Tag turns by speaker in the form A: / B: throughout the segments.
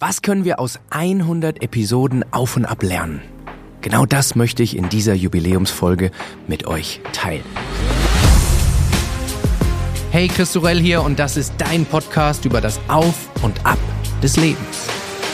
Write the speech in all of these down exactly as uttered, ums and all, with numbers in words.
A: Was können wir aus hundert Episoden auf und ab lernen? Genau das möchte ich in dieser Jubiläumsfolge mit euch teilen. Hey, Chris Sorel hier und das ist dein Podcast über das Auf und Ab des Lebens.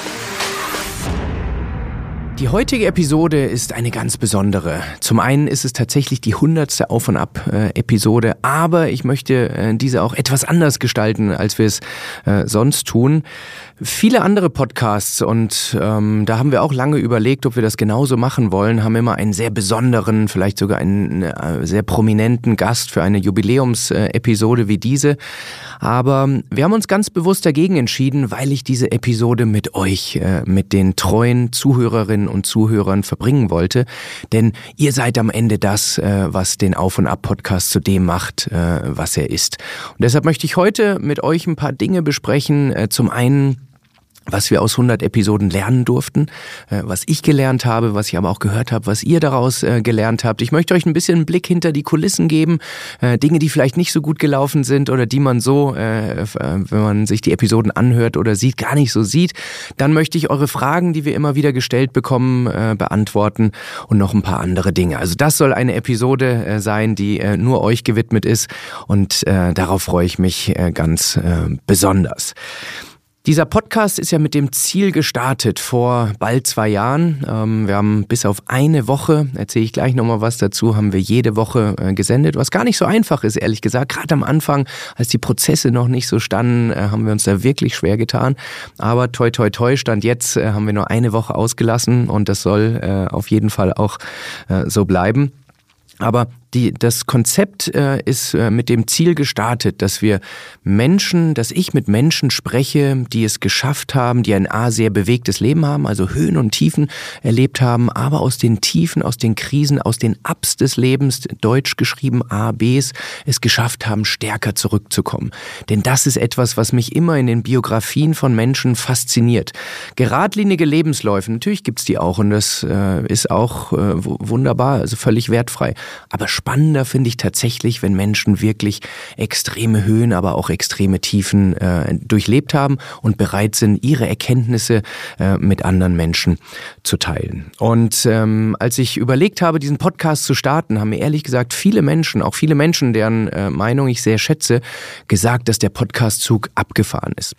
A: Die heutige Episode ist eine ganz besondere. Zum einen ist es tatsächlich die hundertste Auf- und Ab-Episode, aber ich möchte diese auch etwas anders gestalten, als wir es äh, sonst tun. Viele andere Podcasts, und ähm, da haben wir auch lange überlegt, ob wir das genauso machen wollen, haben immer einen sehr besonderen, vielleicht sogar einen äh, sehr prominenten Gast für eine Jubiläumsepisode wie diese. Aber wir haben uns ganz bewusst dagegen entschieden, weil ich diese Episode mit euch, äh, mit den treuen Zuhörerinnen und Zuhörern verbringen wollte. Denn ihr seid am Ende das, äh, was den Auf- und Ab-Podcast zu dem macht, äh, was er ist. Und deshalb möchte ich heute mit euch ein paar Dinge besprechen. Äh, zum einen, was wir aus hundert Episoden lernen durften, was ich gelernt habe, was ich aber auch gehört habe, was ihr daraus gelernt habt. Ich möchte euch ein bisschen einen Blick hinter die Kulissen geben, Dinge, die vielleicht nicht so gut gelaufen sind oder die man so, wenn man sich die Episoden anhört oder sieht, gar nicht so sieht. Dann möchte ich eure Fragen, die wir immer wieder gestellt bekommen, beantworten und noch ein paar andere Dinge. Also das soll eine Episode sein, die nur euch gewidmet ist, und darauf freue ich mich ganz besonders. Dieser Podcast ist ja mit dem Ziel gestartet vor bald zwei Jahren. Ähm, wir haben bis auf eine Woche, erzähle ich gleich nochmal was dazu, haben wir jede Woche äh, gesendet, was gar nicht so einfach ist, ehrlich gesagt. Gerade am Anfang, als die Prozesse noch nicht so standen, äh, haben wir uns da wirklich schwer getan. Aber toi toi toi, Stand jetzt äh, haben wir nur eine Woche ausgelassen, und das soll äh, auf jeden Fall auch äh, so bleiben. Aber die, das Konzept äh, ist äh, mit dem Ziel gestartet, dass wir Menschen, dass ich mit Menschen spreche, die es geschafft haben, die ein A, sehr bewegtes Leben haben, also Höhen und Tiefen erlebt haben, aber aus den Tiefen, aus den Krisen, aus den Ups des Lebens, deutsch geschrieben A, Bs, es geschafft haben, stärker zurückzukommen. Denn das ist etwas, was mich immer in den Biografien von Menschen fasziniert. Geradlinige Lebensläufe, natürlich gibt's die auch, und das äh, ist auch äh, wunderbar, also völlig wertfrei. Aber spannender finde ich tatsächlich, wenn Menschen wirklich extreme Höhen, aber auch extreme Tiefen äh, durchlebt haben und bereit sind, ihre Erkenntnisse äh, mit anderen Menschen zu teilen. Und ähm, als ich überlegt habe, diesen Podcast zu starten, haben mir ehrlich gesagt viele Menschen, auch viele Menschen, deren äh, Meinung ich sehr schätze, gesagt, dass der Podcastzug abgefahren ist.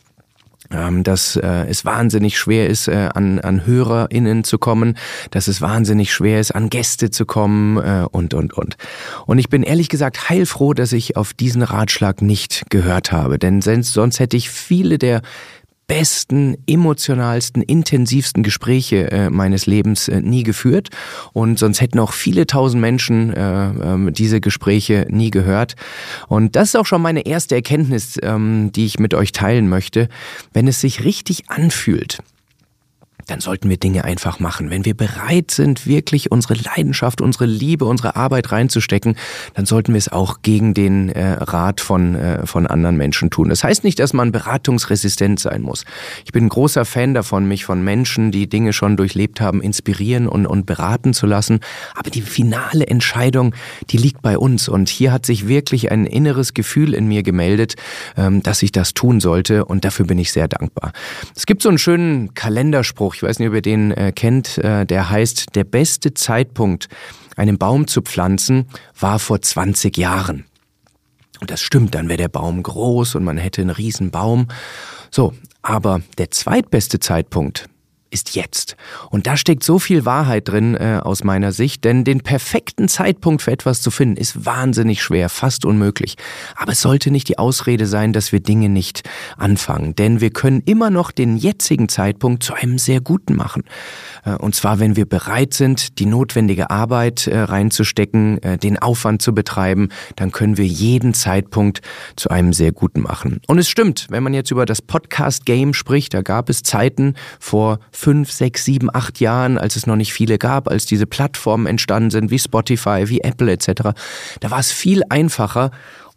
A: Dass äh, es wahnsinnig schwer ist, äh, an, an HörerInnen zu kommen, dass es wahnsinnig schwer ist, an Gäste zu kommen äh, und, und, und. Und ich bin ehrlich gesagt heilfroh, dass ich auf diesen Ratschlag nicht gehört habe, denn sonst, sonst hätte ich viele der besten, emotionalsten, intensivsten Gespräche äh, meines Lebens äh, nie geführt, und sonst hätten auch viele tausend Menschen äh, äh, diese Gespräche nie gehört. Und das ist auch schon meine erste Erkenntnis, ähm, die ich mit euch teilen möchte. Wenn es sich richtig anfühlt, dann sollten wir Dinge einfach machen. Wenn wir bereit sind, wirklich unsere Leidenschaft, unsere Liebe, unsere Arbeit reinzustecken, dann sollten wir es auch gegen den äh, Rat von äh, von anderen Menschen tun. Das heißt nicht, dass man beratungsresistent sein muss. Ich bin ein großer Fan davon, mich von Menschen, die Dinge schon durchlebt haben, inspirieren und, und beraten zu lassen. Aber die finale Entscheidung, die liegt bei uns. Und hier hat sich wirklich ein inneres Gefühl in mir gemeldet, ähm, dass ich das tun sollte. Und dafür bin ich sehr dankbar. Es gibt so einen schönen Kalenderspruch, ich weiß nicht, ob ihr den äh, kennt, äh, der heißt: Der beste Zeitpunkt, einen Baum zu pflanzen, war vor zwanzig Jahren. Und das stimmt, dann wäre der Baum groß und man hätte einen riesen Baum. So, aber der zweitbeste Zeitpunkt ist jetzt. Und da steckt so viel Wahrheit drin äh, aus meiner Sicht, denn den perfekten Zeitpunkt für etwas zu finden, ist wahnsinnig schwer, fast unmöglich. Aber es sollte nicht die Ausrede sein, dass wir Dinge nicht anfangen, denn wir können immer noch den jetzigen Zeitpunkt zu einem sehr guten machen. Äh, und zwar, wenn wir bereit sind, die notwendige Arbeit äh, reinzustecken, äh, den Aufwand zu betreiben, dann können wir jeden Zeitpunkt zu einem sehr guten machen. Und es stimmt, wenn man jetzt über das Podcast-Game spricht, da gab es Zeiten vor fünf, sechs, sieben, acht Jahren, als es noch nicht viele gab, als diese Plattformen entstanden sind, wie Spotify, wie Apple et cetera. Da war es viel einfacher,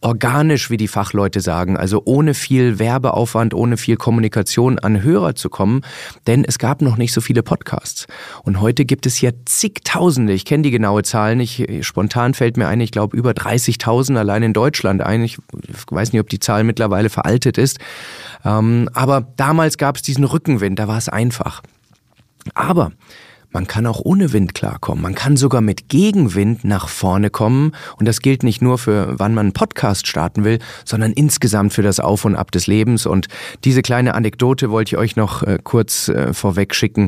A: organisch, wie die Fachleute sagen, also ohne viel Werbeaufwand, ohne viel Kommunikation an Hörer zu kommen, denn es gab noch nicht so viele Podcasts. Und heute gibt es ja zigtausende, ich kenne die genaue Zahl nicht, spontan fällt mir ein, ich glaube über dreißigtausend allein in Deutschland ein. Ich weiß nicht, ob die Zahl mittlerweile veraltet ist, aber damals gab es diesen Rückenwind, da war es einfach. Aber man kann auch ohne Wind klarkommen. Man kann sogar mit Gegenwind nach vorne kommen. Und das gilt nicht nur für, wann man einen Podcast starten will, sondern insgesamt für das Auf und Ab des Lebens. Und diese kleine Anekdote wollte ich euch noch äh, kurz äh, vorweg schicken,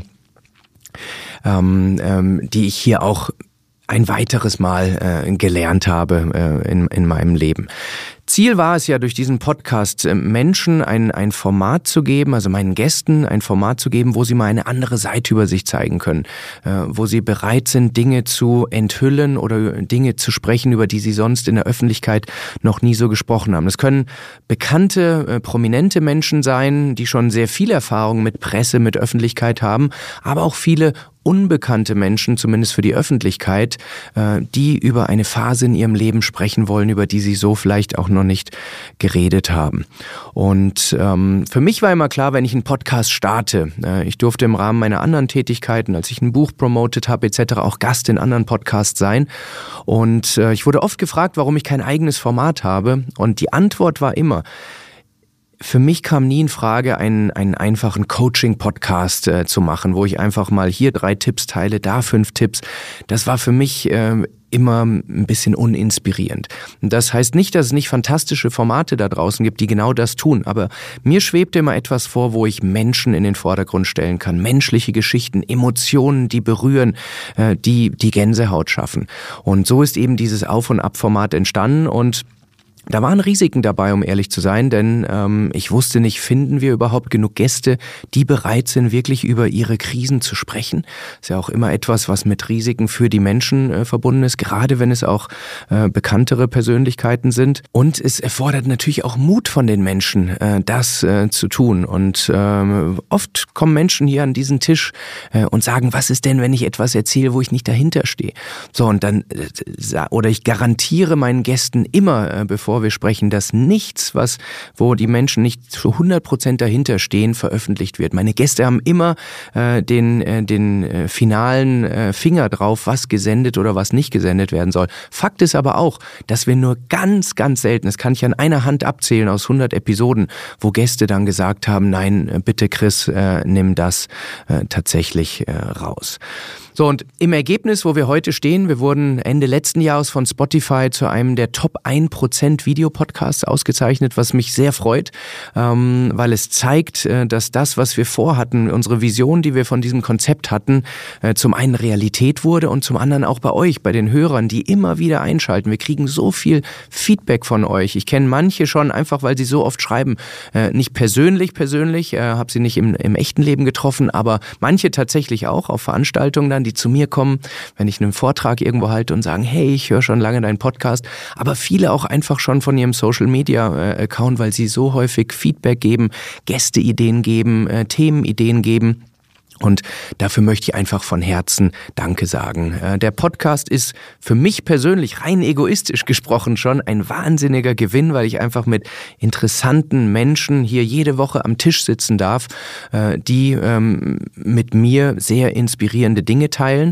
A: ähm, ähm, die ich hier auch ein weiteres Mal äh, gelernt habe äh, in, in meinem Leben. Ziel war es ja, durch diesen Podcast Menschen ein, ein Format zu geben, also meinen Gästen ein Format zu geben, wo sie mal eine andere Seite über sich zeigen können, wo sie bereit sind, Dinge zu enthüllen oder Dinge zu sprechen, über die sie sonst in der Öffentlichkeit noch nie so gesprochen haben. Das können bekannte, prominente Menschen sein, die schon sehr viel Erfahrung mit Presse, mit Öffentlichkeit haben, aber auch viele unbekannte Menschen, zumindest für die Öffentlichkeit, die über eine Phase in ihrem Leben sprechen wollen, über die sie so vielleicht auch noch nicht geredet haben. Und ähm, für mich war immer klar, wenn ich einen Podcast starte, äh, ich durfte im Rahmen meiner anderen Tätigkeiten, als ich ein Buch promotet habe et cetera, auch Gast in anderen Podcasts sein. Und äh, ich wurde oft gefragt, warum ich kein eigenes Format habe. Und die Antwort war immer: Für mich kam nie in Frage, einen, einen einfachen Coaching-Podcast äh, zu machen, wo ich einfach mal hier drei Tipps teile, da fünf Tipps. Das war für mich äh, immer ein bisschen uninspirierend. Und das heißt nicht, dass es nicht fantastische Formate da draußen gibt, die genau das tun. Aber mir schwebte immer etwas vor, wo ich Menschen in den Vordergrund stellen kann. Menschliche Geschichten, Emotionen, die berühren, äh, die die Gänsehaut schaffen. Und so ist eben dieses Auf- und Ab-Format entstanden. Und da waren Risiken dabei, um ehrlich zu sein, denn ähm, ich wusste nicht, finden wir überhaupt genug Gäste, die bereit sind, wirklich über ihre Krisen zu sprechen. Ist ja auch immer etwas, was mit Risiken für die Menschen äh, verbunden ist, gerade wenn es auch äh, bekanntere Persönlichkeiten sind. Und es erfordert natürlich auch Mut von den Menschen, äh, das äh, zu tun. Und äh, oft kommen Menschen hier an diesen Tisch äh, und sagen, was ist denn, wenn ich etwas erzähle, wo ich nicht dahinter stehe? So, und dann, äh, oder ich garantiere meinen Gästen immer, äh, bevor wir sprechen, dass nichts, was, wo die Menschen nicht zu hundert Prozent dahinter stehen, veröffentlicht wird. Meine Gäste haben immer äh, den, äh, den äh, finalen äh, Finger drauf, was gesendet oder was nicht gesendet werden soll. Fakt ist aber auch, dass wir nur ganz, ganz selten, das kann ich an einer Hand abzählen aus hundert Episoden, wo Gäste dann gesagt haben, nein, bitte Chris, äh, nimm das äh, tatsächlich äh, raus. So, und im Ergebnis, wo wir heute stehen, wir wurden Ende letzten Jahres von Spotify zu einem der Top ein Prozent Videopodcasts ausgezeichnet, was mich sehr freut, ähm, weil es zeigt, äh, dass das, was wir vorhatten, unsere Vision, die wir von diesem Konzept hatten, äh, zum einen Realität wurde und zum anderen auch bei euch, bei den Hörern, die immer wieder einschalten. Wir kriegen so viel Feedback von euch. Ich kenne manche schon einfach, weil sie so oft schreiben, äh, nicht persönlich, persönlich, äh, habe sie nicht im, im echten Leben getroffen, aber manche tatsächlich auch auf Veranstaltungen dann, die zu mir kommen, wenn ich einen Vortrag irgendwo halte und sagen, hey, ich höre schon lange deinen Podcast, aber viele auch einfach schon von ihrem Social-Media-Account, weil sie so häufig Feedback geben, Gästeideen geben, äh, Themenideen geben. Und dafür möchte ich einfach von Herzen Danke sagen. Der Podcast ist für mich persönlich, rein egoistisch gesprochen, schon ein wahnsinniger Gewinn, weil ich einfach mit interessanten Menschen hier jede Woche am Tisch sitzen darf, die mit mir sehr inspirierende Dinge teilen.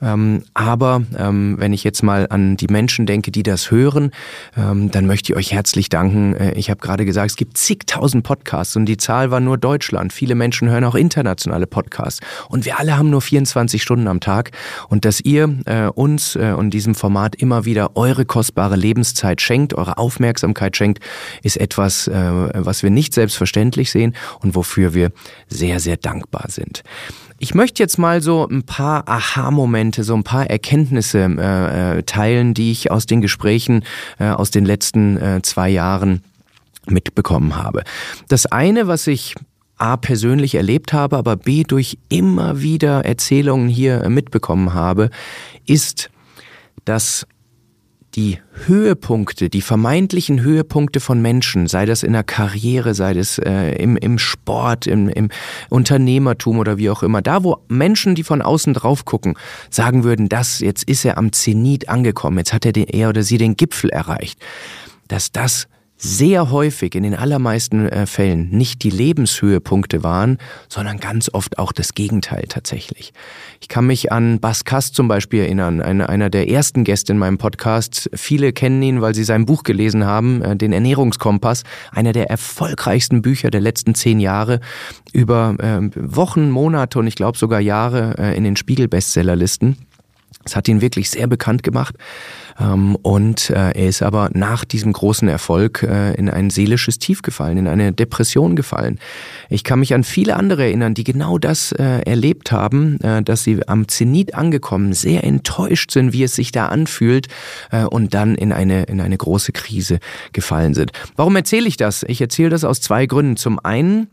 A: Aber wenn ich jetzt mal an die Menschen denke, die das hören, dann möchte ich euch herzlich danken. Ich habe gerade gesagt, es gibt zigtausend Podcasts und die Zahl war nur Deutschland. Viele Menschen hören auch internationale Podcasts. Und wir alle haben nur vierundzwanzig Stunden am Tag. Und dass ihr äh, uns äh, und diesem Format immer wieder eure kostbare Lebenszeit schenkt, eure Aufmerksamkeit schenkt, ist etwas, äh, was wir nicht selbstverständlich sehen und wofür wir sehr, sehr dankbar sind. Ich möchte jetzt mal so ein paar Aha-Momente, so ein paar Erkenntnisse äh, teilen, die ich aus den Gesprächen äh, aus den letzten äh, zwei Jahren mitbekommen habe. Das eine, was ich A, persönlich erlebt habe, aber B, durch immer wieder Erzählungen hier mitbekommen habe, ist, dass die Höhepunkte, die vermeintlichen Höhepunkte von Menschen, sei das in der Karriere, sei das äh, im, im Sport, im, im Unternehmertum oder wie auch immer, da wo Menschen, die von außen drauf gucken, sagen würden, das, jetzt ist er am Zenit angekommen, jetzt hat er, den, er oder sie den Gipfel erreicht. dass das sehr häufig in den allermeisten äh, Fällen nicht die Lebenshöhepunkte waren, sondern ganz oft auch das Gegenteil tatsächlich. Ich kann mich an Bas Kast zum Beispiel erinnern, eine, einer der ersten Gäste in meinem Podcast. Viele kennen ihn, weil sie sein Buch gelesen haben, äh, den Ernährungskompass, einer der erfolgreichsten Bücher der letzten zehn Jahre, über äh, Wochen, Monate und ich glaube sogar Jahre äh, in den Spiegel-Bestsellerlisten. Es hat ihn wirklich sehr bekannt gemacht ähm, und äh, er ist aber nach diesem großen Erfolg äh, in ein seelisches Tief gefallen, in eine Depression gefallen. Ich kann mich an viele andere erinnern, die genau das äh, erlebt haben, äh, dass sie am Zenit angekommen, sehr enttäuscht sind, wie es sich da anfühlt äh, und dann in eine, in eine große Krise gefallen sind. Warum erzähle ich das? Ich erzähle das aus zwei Gründen. Zum einen,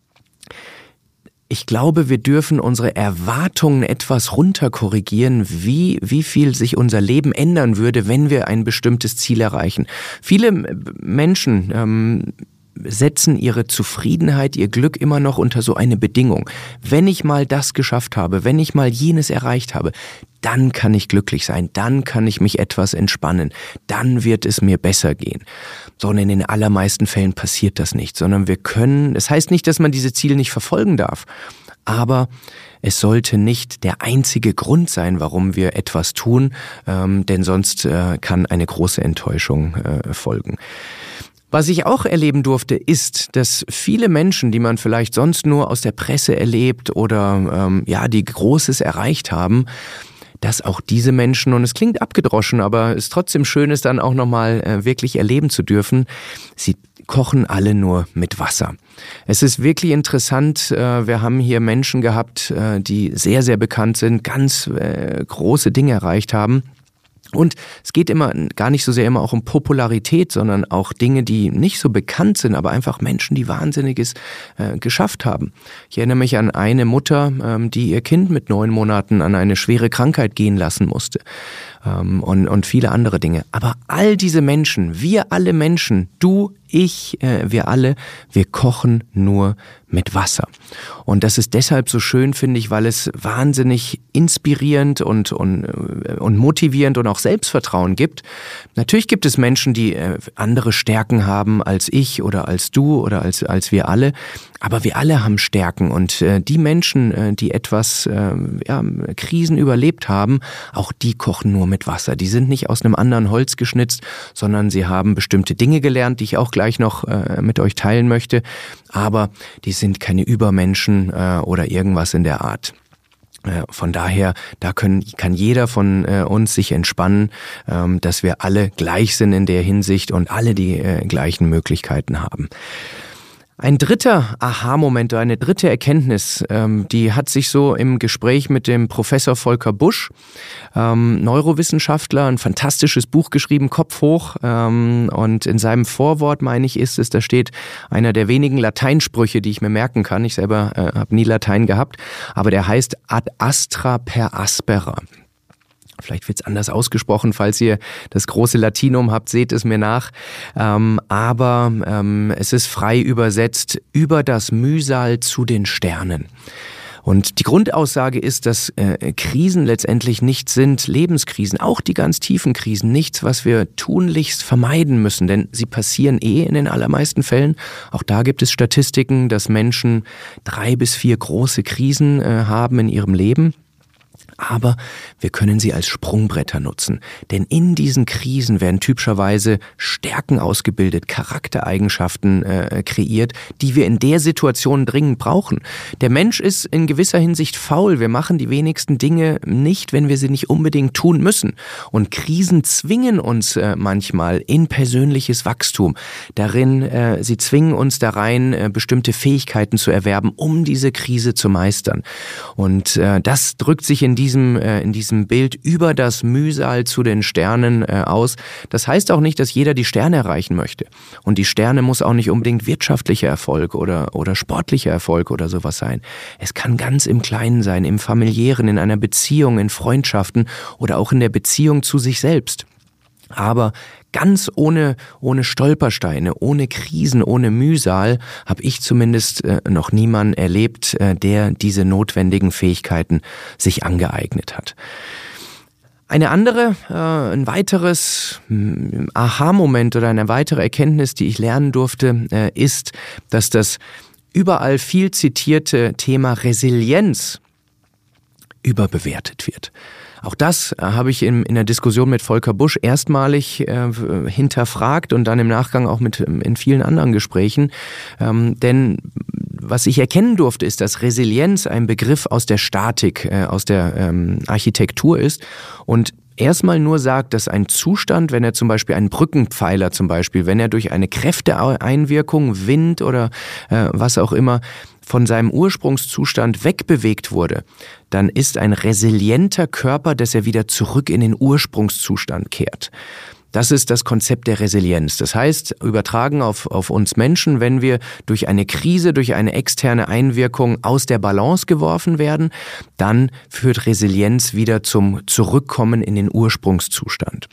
A: ich glaube, wir dürfen unsere Erwartungen etwas runterkorrigieren, wie, wie viel sich unser Leben ändern würde, wenn wir ein bestimmtes Ziel erreichen. Viele Menschen ähm, setzen ihre Zufriedenheit, ihr Glück immer noch unter so eine Bedingung. Wenn ich mal das geschafft habe, wenn ich mal jenes erreicht habe, dann kann ich glücklich sein, dann kann ich mich etwas entspannen, dann wird es mir besser gehen. Sondern in den allermeisten Fällen passiert das nicht, sondern wir können, das heißt nicht, dass man diese Ziele nicht verfolgen darf, aber es sollte nicht der einzige Grund sein, warum wir etwas tun, ähm, denn sonst äh, kann eine große Enttäuschung äh, folgen. Was ich auch erleben durfte, ist, dass viele Menschen, die man vielleicht sonst nur aus der Presse erlebt oder ähm, ja, die Großes erreicht haben, dass auch diese Menschen, und es klingt abgedroschen, aber es ist trotzdem schön, es dann auch nochmal äh, wirklich erleben zu dürfen, sie kochen alle nur mit Wasser. Es ist wirklich interessant, äh, wir haben hier Menschen gehabt, äh, die sehr, sehr bekannt sind, ganz äh, große Dinge erreicht haben. Und es geht immer gar nicht so sehr immer auch um Popularität, sondern auch Dinge, die nicht so bekannt sind, aber einfach Menschen, die Wahnsinniges äh, geschafft haben. Ich erinnere mich an eine Mutter, ähm, die ihr Kind mit neun Monaten an eine schwere Krankheit gehen lassen musste. Ähm, und, und viele andere Dinge. Aber all diese Menschen, wir alle Menschen, du, ich, äh, wir alle, wir kochen nur mit Wasser. Und das ist deshalb so schön, finde ich, weil es wahnsinnig inspirierend und, und, und motivierend und auch Selbstvertrauen gibt. Natürlich gibt es Menschen, die äh, andere Stärken haben als ich oder als du oder als, als wir alle. Aber wir alle haben Stärken und äh, die Menschen, äh, die etwas äh, ja, Krisen überlebt haben, auch die kochen nur mit Wasser. Die sind nicht aus einem anderen Holz geschnitzt, sondern sie haben bestimmte Dinge gelernt, die ich auch gleich noch äh, mit euch teilen möchte. Aber die sind keine Übermenschen äh, oder irgendwas in der Art. Von daher, da können, kann jeder von äh, uns sich entspannen, ähm, dass wir alle gleich sind in der Hinsicht und alle die äh, gleichen Möglichkeiten haben. Ein dritter Aha-Moment, eine dritte Erkenntnis, ähm, die hat sich so im Gespräch mit dem Professor Volker Busch, ähm, Neurowissenschaftler, ein fantastisches Buch geschrieben, Kopf hoch. Ähm, und in seinem Vorwort, meine ich, ist es, da steht einer der wenigen Lateinsprüche, die ich mir merken kann. Ich selber äh, habe nie Latein gehabt, aber der heißt ad astra per aspera. Vielleicht wird es anders ausgesprochen, falls ihr das große Latinum habt, seht es mir nach. Ähm, aber ähm, es ist frei übersetzt, über das Mühsal zu den Sternen. Und die Grundaussage ist, dass äh, Krisen letztendlich nicht sind, Lebenskrisen, auch die ganz tiefen Krisen, nichts, was wir tunlichst vermeiden müssen, denn sie passieren eh in den allermeisten Fällen. Auch da gibt es Statistiken, dass Menschen drei bis vier große Krisen äh, haben in ihrem Leben. Aber wir können sie als Sprungbretter nutzen, denn in diesen Krisen werden typischerweise Stärken ausgebildet, Charaktereigenschaften äh, kreiert, die wir in der Situation dringend brauchen. Der Mensch ist in gewisser Hinsicht faul, wir machen die wenigsten Dinge nicht, wenn wir sie nicht unbedingt tun müssen. Und Krisen zwingen uns äh, manchmal in persönliches Wachstum, darin, äh, sie zwingen uns da rein, äh, bestimmte Fähigkeiten zu erwerben, um diese Krise zu meistern. Und äh, das drückt sich in diesem, äh, in diesem Bild über das Mühsal zu den Sternen äh, aus. Das heißt auch nicht, dass jeder die Sterne erreichen möchte. Und die Sterne muss auch nicht unbedingt wirtschaftlicher Erfolg oder, oder sportlicher Erfolg oder sowas sein. Es kann ganz im Kleinen sein, im Familiären, in einer Beziehung, in Freundschaften oder auch in der Beziehung zu sich selbst. Aber ganz ohne, ohne Stolpersteine, ohne Krisen, ohne Mühsal habe ich zumindest äh, noch niemanden erlebt, äh, der diese notwendigen Fähigkeiten sich angeeignet hat. Eine andere, äh, ein weiteres hm, Aha-Moment oder eine weitere Erkenntnis, die ich lernen durfte, äh, ist, dass das überall viel zitierte Thema Resilienz überbewertet wird. Auch das äh, habe ich in, in der Diskussion mit Volker Busch erstmalig äh, hinterfragt und dann im Nachgang auch mit in vielen anderen Gesprächen. Ähm, denn was ich erkennen durfte, ist, dass Resilienz ein Begriff aus der Statik, äh, aus der ähm, Architektur ist und erstmal nur sagt, dass ein Zustand, wenn er zum Beispiel einen Brückenpfeiler zum Beispiel, wenn er durch eine Kräfteeinwirkung, Wind oder äh, was auch immer, von seinem Ursprungszustand wegbewegt wurde, dann ist ein resilienter Körper, dass er wieder zurück in den Ursprungszustand kehrt. Das ist das Konzept der Resilienz. Das heißt, übertragen auf, auf uns Menschen, wenn wir durch eine Krise, durch eine externe Einwirkung aus der Balance geworfen werden, dann führt Resilienz wieder zum Zurückkommen in den Ursprungszustand.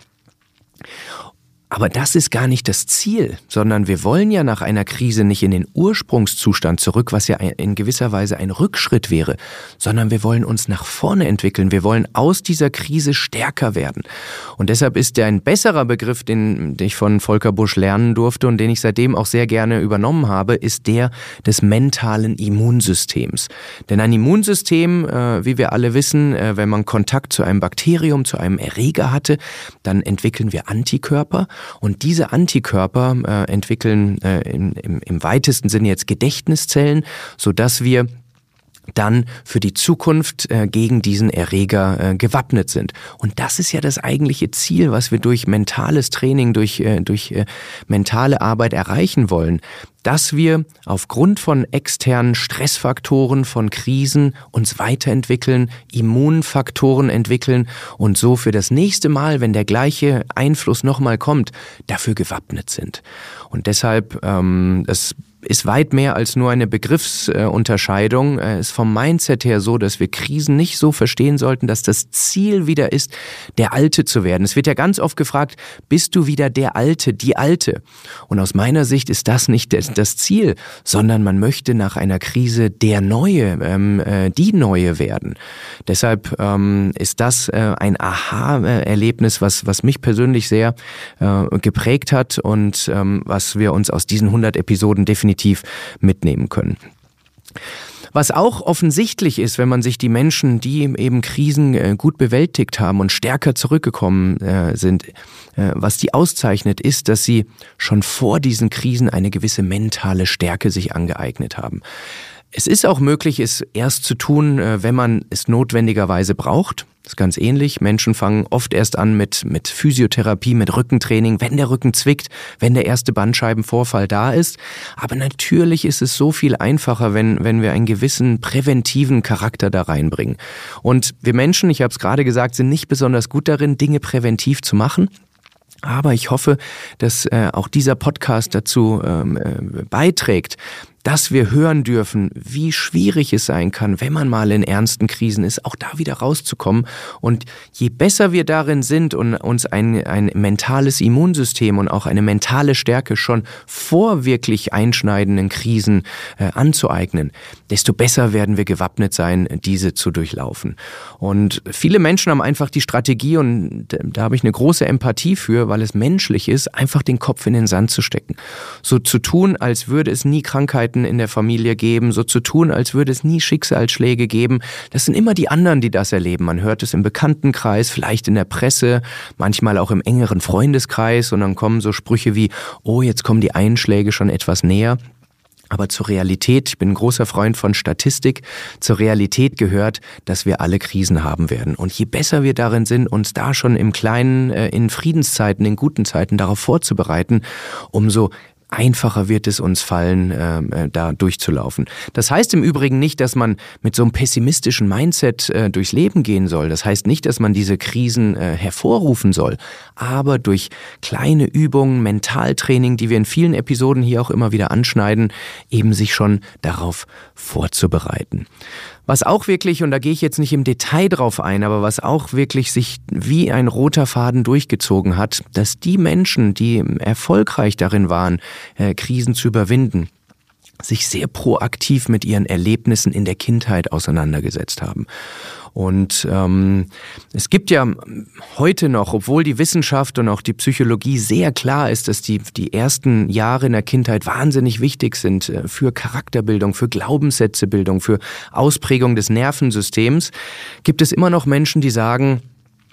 A: Aber das ist gar nicht das Ziel, sondern wir wollen ja nach einer Krise nicht in den Ursprungszustand zurück, was ja in gewisser Weise ein Rückschritt wäre, sondern wir wollen uns nach vorne entwickeln. Wir wollen aus dieser Krise stärker werden. Und deshalb ist der ein besserer Begriff, den, den ich von Volker Busch lernen durfte und den ich seitdem auch sehr gerne übernommen habe, ist der des mentalen Immunsystems. Denn ein Immunsystem, äh, wie wir alle wissen, äh, wenn man Kontakt zu einem Bakterium, zu einem Erreger hatte, dann entwickeln wir Antikörper. Und diese Antikörper äh, entwickeln äh, im, im, im weitesten Sinne jetzt Gedächtniszellen, sodass wir dann für die Zukunft äh, gegen diesen Erreger äh, gewappnet sind. Und das ist ja das eigentliche Ziel, was wir durch mentales Training, durch, äh, durch äh, mentale Arbeit erreichen wollen. Dass wir aufgrund von externen Stressfaktoren, von Krisen uns weiterentwickeln, Immunfaktoren entwickeln und so für das nächste Mal, wenn der gleiche Einfluss nochmal kommt, dafür gewappnet sind. Und deshalb, ähm, es ist weit mehr als nur eine Begriffsunterscheidung. Es ist vom Mindset her so, dass wir Krisen nicht so verstehen sollten, dass das Ziel wieder ist, der Alte zu werden. Es wird ja ganz oft gefragt, bist du wieder der Alte, die Alte? Und aus meiner Sicht ist das nicht das Ziel, sondern man möchte nach einer Krise der Neue, ähm, äh, die Neue werden. Deshalb ähm, ist das äh, ein Aha-Erlebnis, was, was mich persönlich sehr äh, geprägt hat und ähm, was wir uns aus diesen hundert Episoden definitiv mitnehmen können. Was auch offensichtlich ist, wenn man sich die Menschen, die eben Krisen gut bewältigt haben und stärker zurückgekommen sind, was die auszeichnet, ist, dass sie schon vor diesen Krisen eine gewisse mentale Stärke sich angeeignet haben. Es ist auch möglich, es erst zu tun, wenn man es notwendigerweise braucht. Das ist ganz ähnlich. Menschen fangen oft erst an mit, mit Physiotherapie, mit Rückentraining, wenn der Rücken zwickt, wenn der erste Bandscheibenvorfall da ist. Aber natürlich ist es so viel einfacher, wenn, wenn wir einen gewissen präventiven Charakter da reinbringen. Und wir Menschen, ich habe es gerade gesagt, sind nicht besonders gut darin, Dinge präventiv zu machen. Aber ich hoffe, dass äh, auch dieser Podcast dazu ähm, äh, beiträgt, dass wir hören dürfen, wie schwierig es sein kann, wenn man mal in ernsten Krisen ist, auch da wieder rauszukommen. Und je besser wir darin sind und uns ein, ein mentales Immunsystem und auch eine mentale Stärke schon vor wirklich einschneidenden Krisen äh, anzueignen, desto besser werden wir gewappnet sein, diese zu durchlaufen. Und viele Menschen haben einfach die Strategie, und da habe ich eine große Empathie für, weil es menschlich ist, einfach den Kopf in den Sand zu stecken. So zu tun, als würde es nie Krankheiten in der Familie geben, so zu tun, als würde es nie Schicksalsschläge geben. Das sind immer die anderen, die das erleben. Man hört es im Bekanntenkreis, vielleicht in der Presse, manchmal auch im engeren Freundeskreis, und dann kommen so Sprüche wie, oh, jetzt kommen die Einschläge schon etwas näher. Aber zur Realität, ich bin ein großer Freund von Statistik, zur Realität gehört, dass wir alle Krisen haben werden. Und je besser wir darin sind, uns da schon im Kleinen, in Friedenszeiten, in guten Zeiten darauf vorzubereiten, umso einfacher wird es uns fallen, äh, da durchzulaufen. Das heißt im Übrigen nicht, dass man mit so einem pessimistischen Mindset äh, durchs Leben gehen soll. Das heißt nicht, dass man diese Krisen äh, hervorrufen soll. Aber durch kleine Übungen, Mentaltraining, die wir in vielen Episoden hier auch immer wieder anschneiden, eben sich schon darauf vorzubereiten. Was auch wirklich, und da gehe ich jetzt nicht im Detail drauf ein, aber was auch wirklich sich wie ein roter Faden durchgezogen hat, dass die Menschen, die erfolgreich darin waren, äh, Krisen zu überwinden, sich sehr proaktiv mit ihren Erlebnissen in der Kindheit auseinandergesetzt haben. Und ähm, es gibt ja heute noch, obwohl die Wissenschaft und auch die Psychologie sehr klar ist, dass die, die ersten Jahre in der Kindheit wahnsinnig wichtig sind für Charakterbildung, für Glaubenssätzebildung, für Ausprägung des Nervensystems, gibt es immer noch Menschen, die sagen,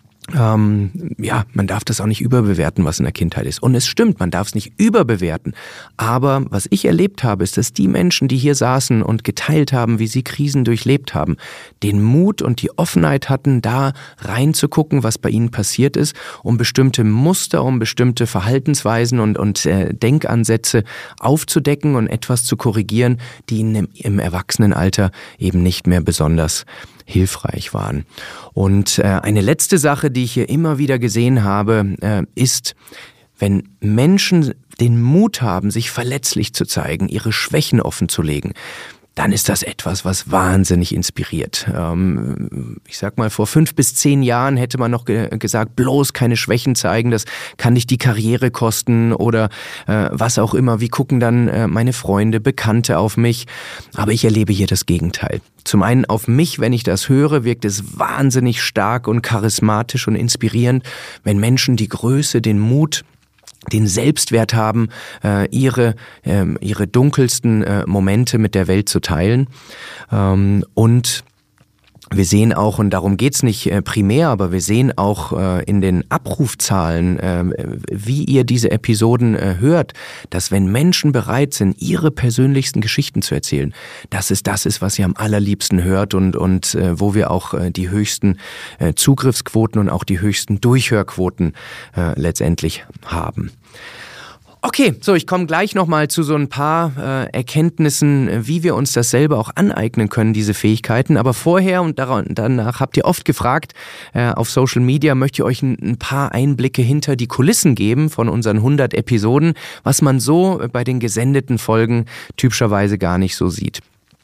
A: Ähm, ja, man darf das auch nicht überbewerten, was in der Kindheit ist. Und es stimmt, man darf es nicht überbewerten. Aber was ich erlebt habe, ist, dass die Menschen, die hier saßen und geteilt haben, wie sie Krisen durchlebt haben, den Mut und die Offenheit hatten, da reinzugucken, was bei ihnen passiert ist, um bestimmte Muster, um bestimmte Verhaltensweisen und, und äh, Denkansätze aufzudecken und etwas zu korrigieren, die ihnen im, im Erwachsenenalter eben nicht mehr besonders hilfreich waren. Und äh, eine letzte Sache, die ich hier immer wieder gesehen habe, äh, ist, wenn Menschen den Mut haben, sich verletzlich zu zeigen, ihre Schwächen offenzulegen, dann ist das etwas, was wahnsinnig inspiriert. Ähm, ich sag mal, vor fünf bis zehn Jahren hätte man noch ge- gesagt, bloß keine Schwächen zeigen, das kann nicht die Karriere kosten oder äh, was auch immer. Wie gucken dann äh, meine Freunde, Bekannte auf mich? Aber ich erlebe hier das Gegenteil. Zum einen auf mich, wenn ich das höre, wirkt es wahnsinnig stark und charismatisch und inspirierend, wenn Menschen die Größe, den Mut, den Selbstwert haben, äh, ihre äh, ihre dunkelsten äh, Momente mit der Welt zu teilen. Ähm, und wir sehen auch, und darum geht's nicht äh, primär, aber wir sehen auch äh, in den Abrufzahlen, äh, wie ihr diese Episoden äh, hört, dass wenn Menschen bereit sind, ihre persönlichsten Geschichten zu erzählen, dass es das ist, was ihr am allerliebsten hört und und äh, wo wir auch äh, die höchsten äh, Zugriffsquoten und auch die höchsten Durchhörquoten äh, letztendlich haben. Okay, so ich komme gleich nochmal zu so ein paar äh, Erkenntnissen, wie wir uns das selber auch aneignen können, diese Fähigkeiten. Aber vorher und danach habt ihr oft gefragt, äh, auf Social Media möchte ich euch ein, ein paar Einblicke hinter die Kulissen geben von unseren hundert Episoden, was man so bei den gesendeten Folgen typischerweise gar nicht so sieht.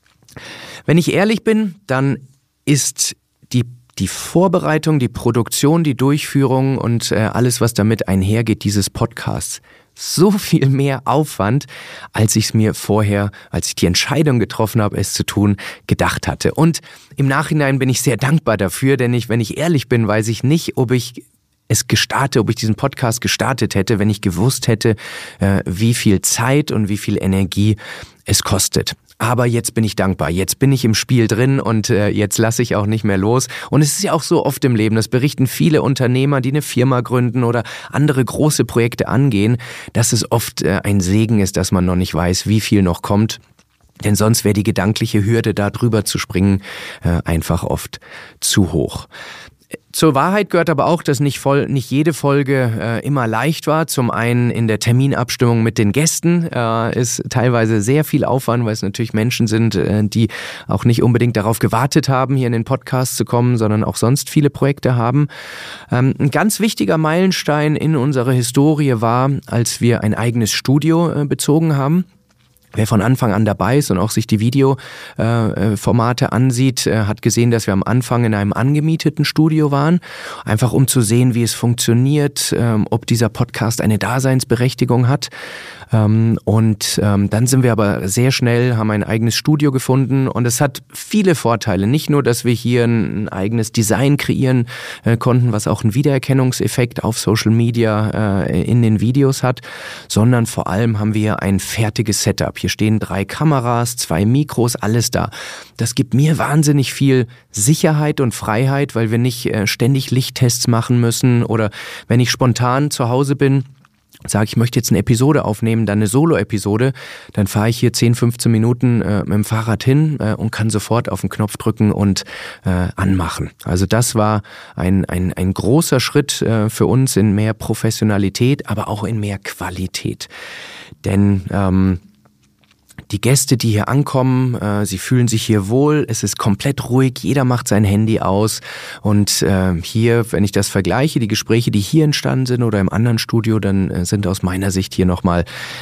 A: Wenn ich ehrlich bin, dann ist die Die Vorbereitung, die Produktion, die Durchführung und äh, alles, was damit einhergeht, dieses Podcasts, so viel mehr Aufwand, als ich es mir vorher, als ich die Entscheidung getroffen habe, es zu tun, gedacht hatte. Und im Nachhinein bin ich sehr dankbar dafür, denn ich, wenn ich ehrlich bin, weiß ich nicht, ob ich es gestartet, ob ich diesen Podcast gestartet hätte, wenn ich gewusst hätte, äh, wie viel Zeit und wie viel Energie es kostet. Aber jetzt bin ich dankbar, jetzt bin ich im Spiel drin und äh, jetzt lasse ich auch nicht mehr los. Und es ist ja auch so oft im Leben, das berichten viele Unternehmer, die eine Firma gründen oder andere große Projekte angehen, dass es oft äh, ein Segen ist, dass man noch nicht weiß, wie viel noch kommt. Denn sonst wäre die gedankliche Hürde, da drüber zu springen, äh, einfach oft zu hoch. Zur Wahrheit gehört aber auch, dass nicht, voll, nicht jede Folge äh, immer leicht war. Zum einen in der Terminabstimmung mit den Gästen äh, ist teilweise sehr viel Aufwand, weil es natürlich Menschen sind, äh, die auch nicht unbedingt darauf gewartet haben, hier in den Podcast zu kommen, sondern auch sonst viele Projekte haben. Ähm, ein ganz wichtiger Meilenstein in unserer Historie war, als wir ein eigenes Studio äh, bezogen haben. Wer von Anfang an dabei ist und auch sich die Videoformate äh, ansieht, äh, hat gesehen, dass wir am Anfang in einem angemieteten Studio waren, einfach um zu sehen, wie es funktioniert, ähm, ob dieser Podcast eine Daseinsberechtigung hat. Ähm, und ähm, dann sind wir aber sehr schnell, haben ein eigenes Studio gefunden und es hat viele Vorteile. Nicht nur, dass wir hier ein, ein eigenes Design kreieren äh, konnten, was auch einen Wiedererkennungseffekt auf Social Media äh, in den Videos hat, sondern vor allem haben wir ein fertiges Setup. Hier stehen drei Kameras, zwei Mikros, alles da. Das gibt mir wahnsinnig viel Sicherheit und Freiheit, weil wir nicht äh, ständig Lichttests machen müssen oder wenn ich spontan zu Hause bin, sage, ich möchte jetzt eine Episode aufnehmen, dann eine Solo-Episode, dann fahre ich hier zehn, fünfzehn Minuten äh, mit dem Fahrrad hin äh, und kann sofort auf den Knopf drücken und äh, anmachen. Also das war ein, ein, ein großer Schritt äh, für uns in mehr Professionalität, aber auch in mehr Qualität. Denn ähm, die Gäste, die hier ankommen, äh, sie fühlen sich hier wohl, es ist komplett ruhig, jeder macht sein Handy aus und äh, hier, wenn ich das vergleiche, die Gespräche, die hier entstanden sind oder im anderen Studio, dann äh, sind aus meiner Sicht hier nochmal,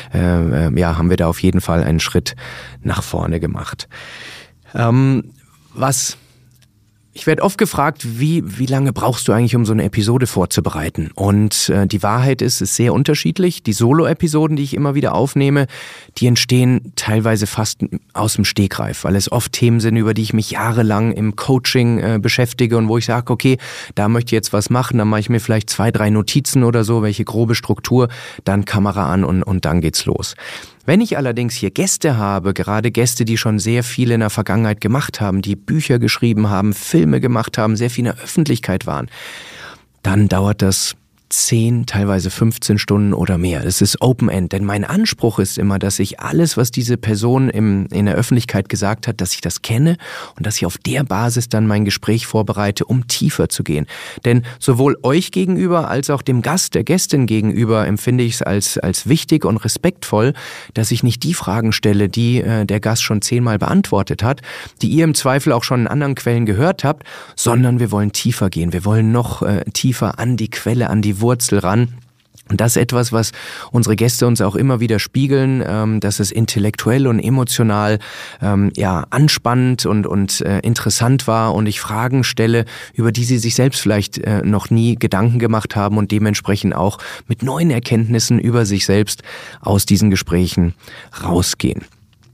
A: äh, ja, haben wir da auf jeden Fall einen Schritt nach vorne gemacht. Ähm, was Ich werde oft gefragt, wie, wie lange brauchst du eigentlich, um so eine Episode vorzubereiten? Und äh, die Wahrheit ist, es ist sehr unterschiedlich. Die Solo-Episoden, die ich immer wieder aufnehme, die entstehen teilweise fast aus dem Stegreif, weil es oft Themen sind, über die ich mich jahrelang im Coaching äh, beschäftige und wo ich sage, okay, da möchte ich jetzt was machen, dann mache ich mir vielleicht zwei, drei Notizen oder so, welche grobe Struktur, dann Kamera an und, und dann geht's los. Wenn ich allerdings hier Gäste habe, gerade Gäste, die schon sehr viel in der Vergangenheit gemacht haben, die Bücher geschrieben haben, Filme gemacht haben, sehr viel in der Öffentlichkeit waren, dann dauert das zehn, teilweise fünfzehn Stunden oder mehr. Es ist Open-End, denn mein Anspruch ist immer, dass ich alles, was diese Person im, in der Öffentlichkeit gesagt hat, dass ich das kenne und dass ich auf der Basis dann mein Gespräch vorbereite, um tiefer zu gehen. Denn sowohl euch gegenüber als auch dem Gast, der Gästin gegenüber empfinde ich es als, als wichtig und respektvoll, dass ich nicht die Fragen stelle, die äh, der Gast schon zehnmal beantwortet hat, die ihr im Zweifel auch schon in anderen Quellen gehört habt, sondern wir wollen tiefer gehen. Wir wollen noch äh, tiefer an die Quelle, an die Wurzel ran. Und das ist etwas, was unsere Gäste uns auch immer wieder spiegeln, ähm, dass es intellektuell und emotional ähm, ja anspannend und und äh, interessant war und ich Fragen stelle, über die sie sich selbst vielleicht äh, noch nie Gedanken gemacht haben und dementsprechend auch mit neuen Erkenntnissen über sich selbst aus diesen Gesprächen rausgehen.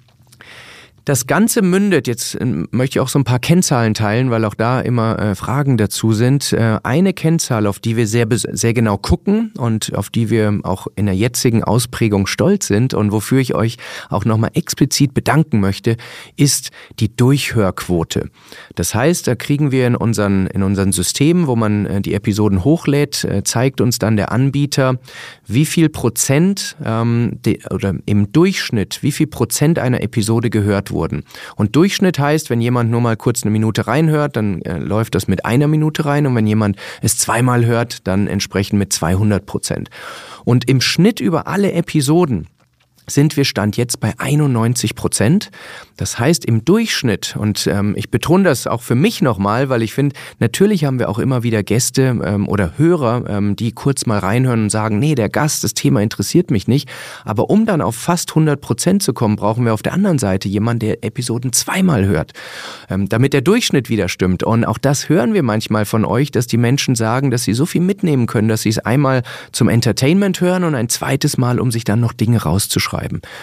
A: Das Ganze mündet, jetzt äh, möchte ich auch so ein paar Kennzahlen teilen, weil auch da immer äh, Fragen dazu sind. Äh, eine Kennzahl, auf die wir sehr, sehr genau gucken und auf die wir auch in der jetzigen Ausprägung stolz sind und wofür ich euch auch nochmal explizit bedanken möchte, ist die Durchhörquote. Das heißt, da kriegen wir in unseren, in unseren Systemen, wo man äh, die Episoden hochlädt, äh, zeigt uns dann der Anbieter, wie viel Prozent ähm, de, oder im Durchschnitt, wie viel Prozent einer Episode gehört wurde. Wurden. Und Durchschnitt heißt, wenn jemand nur mal kurz eine Minute reinhört, dann äh, läuft das mit einer Minute rein und wenn jemand es zweimal hört, dann entsprechend mit zweihundert Prozent. Und im Schnitt über alle Episoden sind wir Stand jetzt bei einundneunzig Prozent. Das heißt im Durchschnitt, und ähm, ich betone das auch für mich nochmal, weil ich finde, natürlich haben wir auch immer wieder Gäste ähm, oder Hörer, ähm, die kurz mal reinhören und sagen, nee, der Gast, das Thema interessiert mich nicht. Aber um dann auf fast hundert Prozent zu kommen, brauchen wir auf der anderen Seite jemanden, der Episoden zweimal hört, ähm, damit der Durchschnitt wieder stimmt. Und auch das hören wir manchmal von euch, dass die Menschen sagen, dass sie so viel mitnehmen können, dass sie es einmal zum Entertainment hören und ein zweites Mal, um sich dann noch Dinge rauszuschreiben.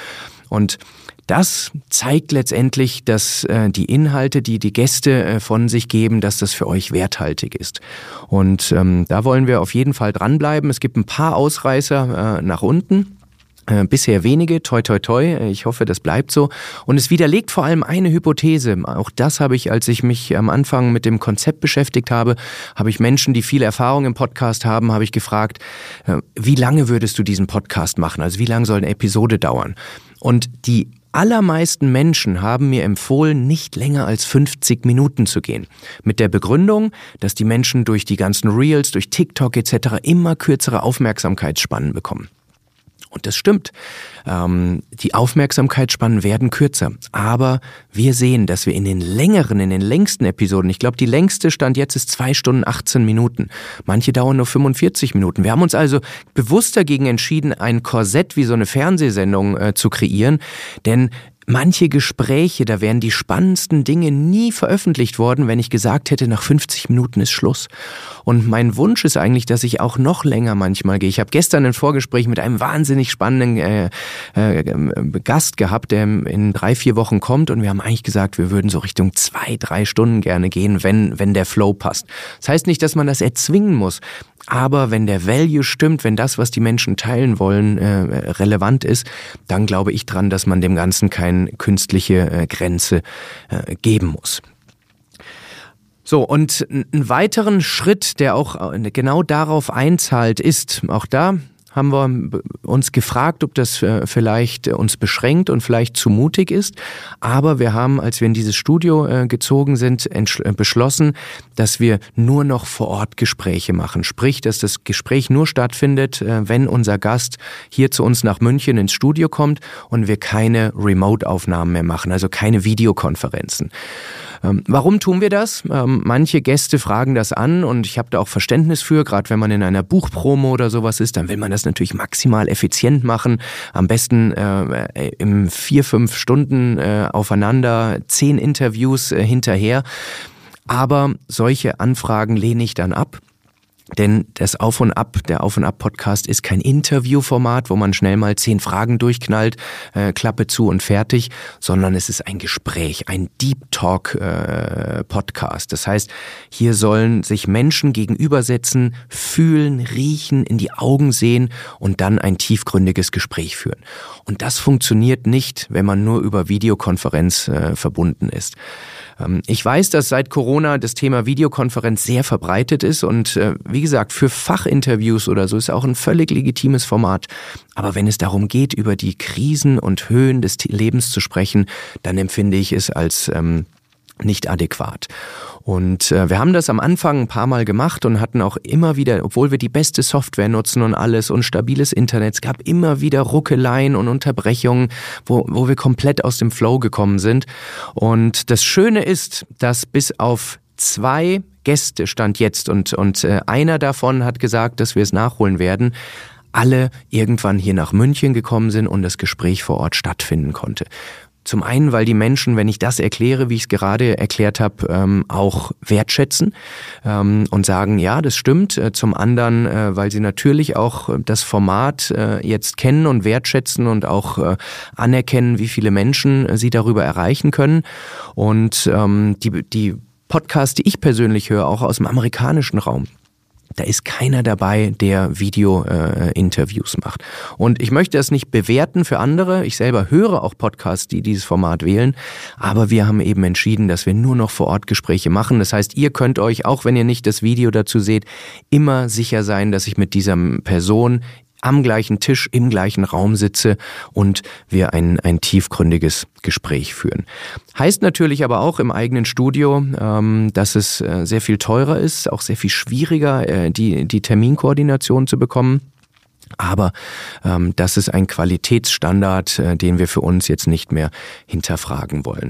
A: Und das zeigt letztendlich, dass äh, die Inhalte, die die Gäste äh, von sich geben, dass das für euch werthaltig ist. Und ähm, da wollen wir auf jeden Fall dranbleiben. Es gibt ein paar Ausreißer äh, nach unten. Äh, bisher wenige, toi toi toi, ich hoffe, das bleibt so. Und es widerlegt vor allem eine Hypothese. Auch das habe ich, als ich mich am Anfang mit dem Konzept beschäftigt habe, habe ich Menschen, die viel Erfahrung im Podcast haben, habe ich gefragt, äh, wie lange würdest du diesen Podcast machen? Also wie lange soll eine Episode dauern? Und die allermeisten Menschen haben mir empfohlen, nicht länger als fünfzig Minuten zu gehen. Mit der Begründung, dass die Menschen durch die ganzen Reels, durch TikTok et cetera immer kürzere Aufmerksamkeitsspannen bekommen. Und das stimmt. Ähm, die Aufmerksamkeitsspannen werden kürzer. Aber wir sehen, dass wir in den längeren, in den längsten Episoden, ich glaube, die längste Stand jetzt ist zwei Stunden achtzehn Minuten. Manche dauern nur fünfundvierzig Minuten. Wir haben uns also bewusst dagegen entschieden, ein Korsett wie so eine Fernsehsendung äh, zu kreieren. Denn manche Gespräche, da wären die spannendsten Dinge nie veröffentlicht worden, wenn ich gesagt hätte, nach fünfzig Minuten ist Schluss. Und mein Wunsch ist eigentlich, dass ich auch noch länger manchmal gehe. Ich habe gestern ein Vorgespräch mit einem wahnsinnig spannenden äh, äh, Gast gehabt, der in drei, vier Wochen kommt und wir haben eigentlich gesagt, wir würden so Richtung zwei, drei Stunden gerne gehen, wenn, wenn der Flow passt. Das heißt nicht, dass man das erzwingen muss. Aber wenn der Value stimmt, wenn das, was die Menschen teilen wollen, äh, relevant ist, dann glaube ich dran, dass man dem Ganzen keine künstliche äh, Grenze äh, geben muss. So, und einen weiteren Schritt, der auch genau darauf einzahlt, ist, auch da haben wir uns gefragt, ob das vielleicht uns beschränkt und vielleicht zu mutig ist. Aber wir haben, als wir in dieses Studio gezogen sind, beschlossen, dass wir nur noch vor Ort Gespräche machen. Sprich, dass das Gespräch nur stattfindet, wenn unser Gast hier zu uns nach München ins Studio kommt und wir keine Remote-Aufnahmen mehr machen, also keine Videokonferenzen. Warum tun wir das? Manche Gäste fragen das an und ich habe da auch Verständnis für, gerade wenn man in einer Buchpromo oder sowas ist, dann will man das natürlich maximal effizient machen, am besten äh, im vier, fünf Stunden äh, aufeinander, zehn Interviews äh, hinterher. Aber solche Anfragen lehne ich dann ab. Denn das Auf und Ab, der Auf und Ab Podcast ist kein Interviewformat, wo man schnell mal zehn Fragen durchknallt, äh, Klappe zu und fertig, sondern es ist ein Gespräch, ein Deep Talk äh, Podcast. Das heißt, hier sollen sich Menschen gegenübersetzen, fühlen, riechen, in die Augen sehen und dann ein tiefgründiges Gespräch führen. Und das funktioniert nicht, wenn man nur über Videokonferenz äh, verbunden ist. Ich weiß, dass seit Corona das Thema Videokonferenz sehr verbreitet ist und äh, wie gesagt, für Fachinterviews oder so ist auch ein völlig legitimes Format. Aber wenn es darum geht, über die Krisen und Höhen des Lebens zu sprechen, dann empfinde ich es als ähm, nicht adäquat. Und äh, wir haben das am Anfang ein paar Mal gemacht und hatten auch immer wieder, obwohl wir die beste Software nutzen und alles und stabiles Internet, es gab immer wieder Ruckeleien und Unterbrechungen, wo, wo wir komplett aus dem Flow gekommen sind. Und das Schöne ist, dass bis auf zwei Gäste stand jetzt und, und äh, einer davon hat gesagt, dass wir es nachholen werden, alle irgendwann hier nach München gekommen sind und das Gespräch vor Ort stattfinden konnte. Zum einen, weil die Menschen, wenn ich das erkläre, wie ich es gerade erklärt habe, ähm, auch wertschätzen ähm, und sagen, ja, das stimmt. Zum anderen, äh, weil sie natürlich auch das Format äh, jetzt kennen und wertschätzen und auch äh, anerkennen, wie viele Menschen äh, sie darüber erreichen können. Und ähm, die, die Podcasts, die ich persönlich höre, auch aus dem amerikanischen Raum, da ist keiner dabei, der Video-Interviews äh, macht. Und ich möchte das nicht bewerten für andere. Ich selber höre auch Podcasts, die dieses Format wählen. Aber wir haben eben entschieden, dass wir nur noch Vor-Ort-Gespräche machen. Das heißt, ihr könnt euch, auch wenn ihr nicht das Video dazu seht, immer sicher sein, dass ich mit dieser Person am gleichen Tisch, im gleichen Raum sitze und wir ein, ein tiefgründiges Gespräch führen. Heißt natürlich aber auch im eigenen Studio, ähm, dass es äh, sehr viel teurer ist, auch sehr viel schwieriger, äh, die, die Terminkoordination zu bekommen. Aber ähm, das ist ein Qualitätsstandard, äh, den wir für uns jetzt nicht mehr hinterfragen wollen.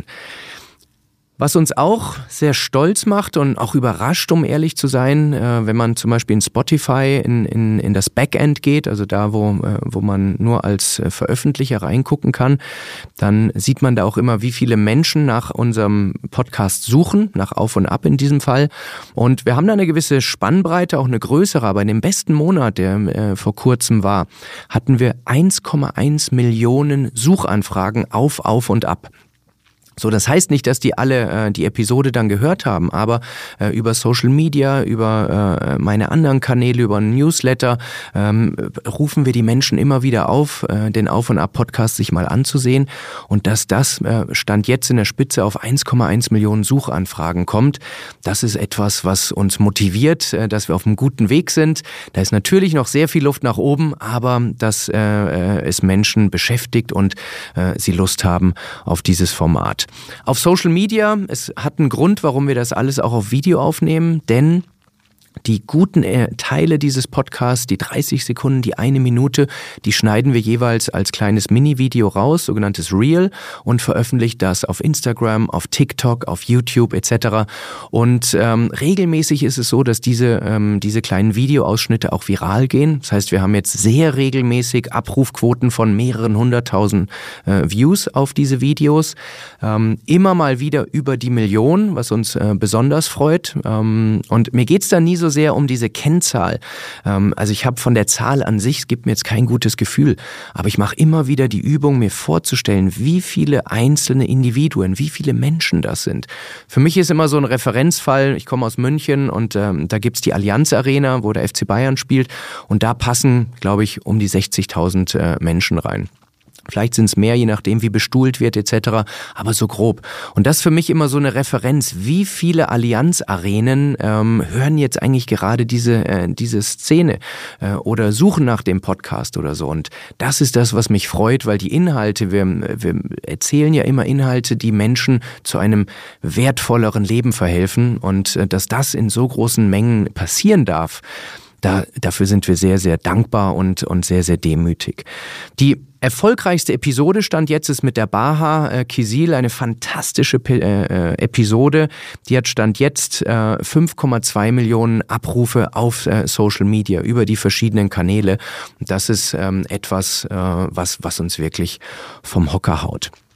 A: Was uns auch sehr stolz macht und auch überrascht, um ehrlich zu sein, äh, wenn man zum Beispiel in Spotify in, in, in das Backend geht, also da, wo, äh, wo man nur als äh, Veröffentlicher reingucken kann, dann sieht man da auch immer, wie viele Menschen nach unserem Podcast suchen, nach Auf und Ab in diesem Fall. Und wir haben da eine gewisse Spannbreite, auch eine größere, aber in dem besten Monat, der äh, vor kurzem war, hatten wir eins Komma eins Millionen Suchanfragen auf Auf und Ab. So, das heißt nicht, dass die alle äh, die Episode dann gehört haben, aber äh, über Social Media, über äh, meine anderen Kanäle, über einen Newsletter ähm, rufen wir die Menschen immer wieder auf, äh, den Auf und Ab Podcast sich mal anzusehen und dass das äh, Stand jetzt in der Spitze auf eins Komma eins Millionen Suchanfragen kommt, das ist etwas, was uns motiviert, äh, dass wir auf einem guten Weg sind. Da ist natürlich noch sehr viel Luft nach oben, aber dass äh, es Menschen beschäftigt und äh, sie Lust haben auf dieses Format. Auf Social Media, es hat einen Grund, warum wir das alles auch auf Video aufnehmen, denn die guten Teile dieses Podcasts, die dreißig Sekunden, die eine Minute, die schneiden wir jeweils als kleines Mini-Video raus, sogenanntes Reel, und veröffentlichen das auf Instagram, auf TikTok, auf YouTube et cetera. Und ähm, regelmäßig ist es so, dass diese, ähm, diese kleinen Videoausschnitte auch viral gehen. Das heißt, wir haben jetzt sehr regelmäßig Abrufquoten von mehreren hunderttausend äh, Views auf diese Videos. Ähm, immer mal wieder über die Million, was uns äh, besonders freut. Ähm, und mir geht's da nie so sehr um diese Kennzahl. Also ich habe von der Zahl an sich, es gibt mir jetzt kein gutes Gefühl, aber ich mache immer wieder die Übung, mir vorzustellen, wie viele einzelne Individuen, wie viele Menschen das sind. Für mich ist immer so ein Referenzfall, ich komme aus München und ähm, da gibt's die Allianz Arena, wo der F C Bayern spielt und da passen, glaube ich, um die sechzigtausend äh, Menschen rein. Vielleicht sind es mehr, je nachdem, wie bestuhlt wird et cetera, aber so grob. Und das ist für mich immer so eine Referenz. Wie viele Allianz-Arenen ähm, hören jetzt eigentlich gerade diese, äh, diese Szene äh, oder suchen nach dem Podcast oder so? Und das ist das, was mich freut, weil die Inhalte, wir, wir erzählen ja immer Inhalte, die Menschen zu einem wertvolleren Leben verhelfen. Und äh, dass das in so großen Mengen passieren darf, Da, dafür sind wir sehr, sehr dankbar und, und sehr, sehr demütig. Die erfolgreichste Episode Stand jetzt ist mit der Baha äh, Kisil, eine fantastische äh, Episode. Die hat Stand jetzt äh, fünf Komma zwei Millionen Abrufe auf äh, Social Media über die verschiedenen Kanäle. Das ist ähm, etwas, äh, was, was uns wirklich vom Hocker haut.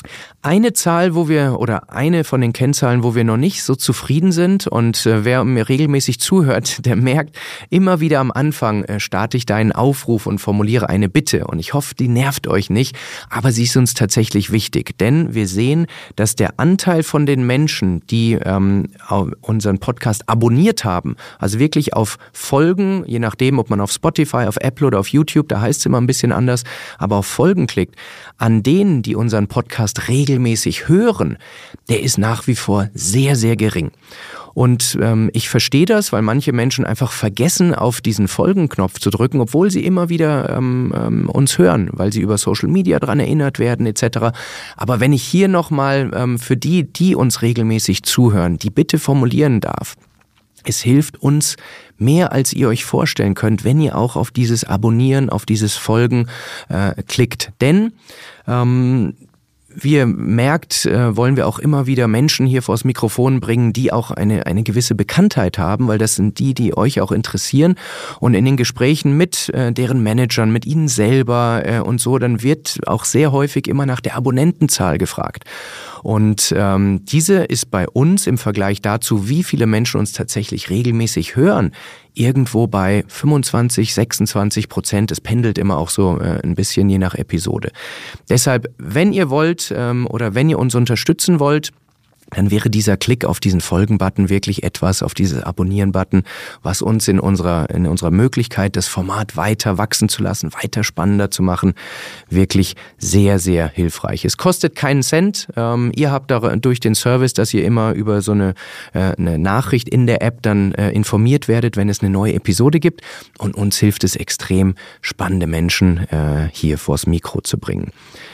A: Eine Zahl, wo wir, oder eine von den Kennzahlen, wo wir noch nicht so zufrieden sind, und äh, wer mir regelmäßig zuhört, der merkt, immer wieder am Anfang äh, starte ich da einen Aufruf und formuliere eine Bitte, und ich hoffe, die nervt euch nicht, aber sie ist uns tatsächlich wichtig, denn wir sehen, dass der Anteil von den Menschen, die ähm, unseren Podcast abonniert haben, also wirklich auf Folgen, je nachdem, ob man auf Spotify, auf Apple oder auf YouTube, da heißt es immer ein bisschen anders, aber auf Folgen klickt, an denen, die unseren Podcast regelmäßig hören, der ist nach wie vor sehr, sehr gering. Und ähm, ich verstehe das, weil manche Menschen einfach vergessen, auf diesen Folgenknopf zu drücken, obwohl sie immer wieder ähm, ähm, uns hören, weil sie über Social Media dran erinnert werden et cetera. Aber wenn ich hier nochmal ähm, für die, die uns regelmäßig zuhören, die Bitte formulieren darf, es hilft uns mehr, als ihr euch vorstellen könnt, wenn ihr auch auf dieses Abonnieren, auf dieses Folgen äh, klickt. Denn ähm, wie ihr merkt, äh, wollen wir auch immer wieder Menschen hier vors Mikrofon bringen, die auch eine, eine gewisse Bekanntheit haben, weil das sind die, die euch auch interessieren. Und in den Gesprächen mit äh, deren Managern, mit ihnen selber äh, und so, dann wird auch sehr häufig immer nach der Abonnentenzahl gefragt. Und ähm, diese ist bei uns im Vergleich dazu, wie viele Menschen uns tatsächlich regelmäßig hören, irgendwo bei fünfundzwanzig, sechsundzwanzig Prozent. Es pendelt immer auch so äh, ein bisschen je nach Episode. Deshalb, wenn ihr wollt ähm, oder wenn ihr uns unterstützen wollt, dann wäre dieser Klick auf diesen Folgen-Button wirklich etwas, auf dieses Abonnieren-Button, was uns in unserer, in unserer Möglichkeit, das Format weiter wachsen zu lassen, weiter spannender zu machen, wirklich sehr, sehr hilfreich. Es kostet keinen Cent. Ähm, ihr habt da durch den Service, dass ihr immer über so eine, äh, eine Nachricht in der App dann äh, informiert werdet, wenn es eine neue Episode gibt. Und uns hilft es extrem, spannende Menschen äh, hier vors Mikro zu bringen.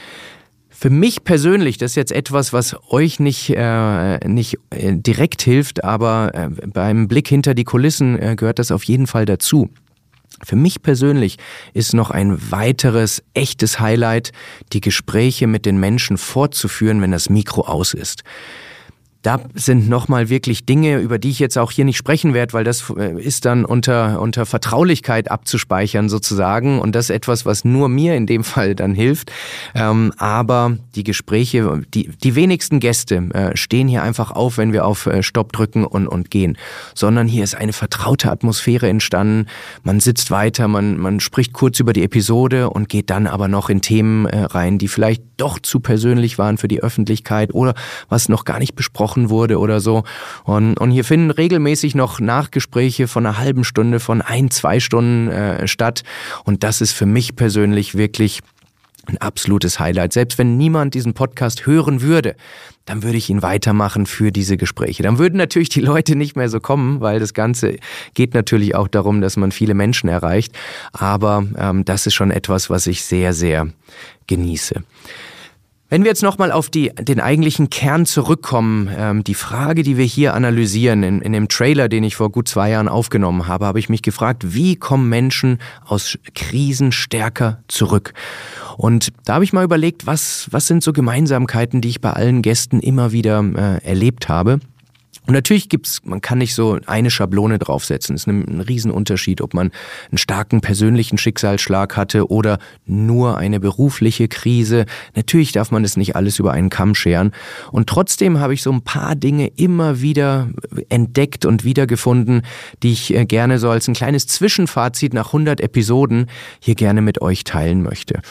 A: Für mich persönlich, das ist jetzt etwas, was euch nicht, äh, nicht äh, direkt hilft, aber äh, beim Blick hinter die Kulissen äh, gehört das auf jeden Fall dazu. Für mich persönlich ist noch ein weiteres echtes Highlight, die Gespräche mit den Menschen fortzuführen, wenn das Mikro aus ist. Da sind nochmal wirklich Dinge, über die ich jetzt auch hier nicht sprechen werde, weil das ist dann unter, unter Vertraulichkeit abzuspeichern sozusagen, und das ist etwas, was nur mir in dem Fall dann hilft. Ähm, aber die Gespräche, die, die wenigsten Gäste äh, stehen hier einfach auf, wenn wir auf äh, Stopp drücken und, und gehen, sondern hier ist eine vertraute Atmosphäre entstanden. Man sitzt weiter, man, man spricht kurz über die Episode und geht dann aber noch in Themen äh, rein, die vielleicht doch zu persönlich waren für die Öffentlichkeit oder was noch gar nicht besprochen wurde oder so. Und, und hier finden regelmäßig noch Nachgespräche von einer halben Stunde, von ein, zwei Stunden äh, statt. Und das ist für mich persönlich wirklich ein absolutes Highlight. Selbst wenn niemand diesen Podcast hören würde, dann würde ich ihn weitermachen für diese Gespräche. Dann würden natürlich die Leute nicht mehr so kommen, weil das Ganze geht natürlich auch darum, dass man viele Menschen erreicht. Aber ähm, das ist schon etwas, was ich sehr, sehr genieße. Wenn wir jetzt nochmal auf die, den eigentlichen Kern zurückkommen, ähm, die Frage, die wir hier analysieren, in, in dem Trailer, den ich vor gut zwei Jahren aufgenommen habe, habe ich mich gefragt, wie kommen Menschen aus Krisen stärker zurück? Und da habe ich mal überlegt, was, was sind so Gemeinsamkeiten, die ich bei allen Gästen immer wieder äh, erlebt habe. Und natürlich gibt's, man kann nicht so eine Schablone draufsetzen. Es ist ein, ein Riesenunterschied, ob man einen starken persönlichen Schicksalsschlag hatte oder nur eine berufliche Krise. Natürlich darf man das nicht alles über einen Kamm scheren. Und trotzdem habe ich so ein paar Dinge immer wieder entdeckt und wiedergefunden, die ich gerne so als ein kleines Zwischenfazit nach hundert Episoden hier gerne mit euch teilen möchte.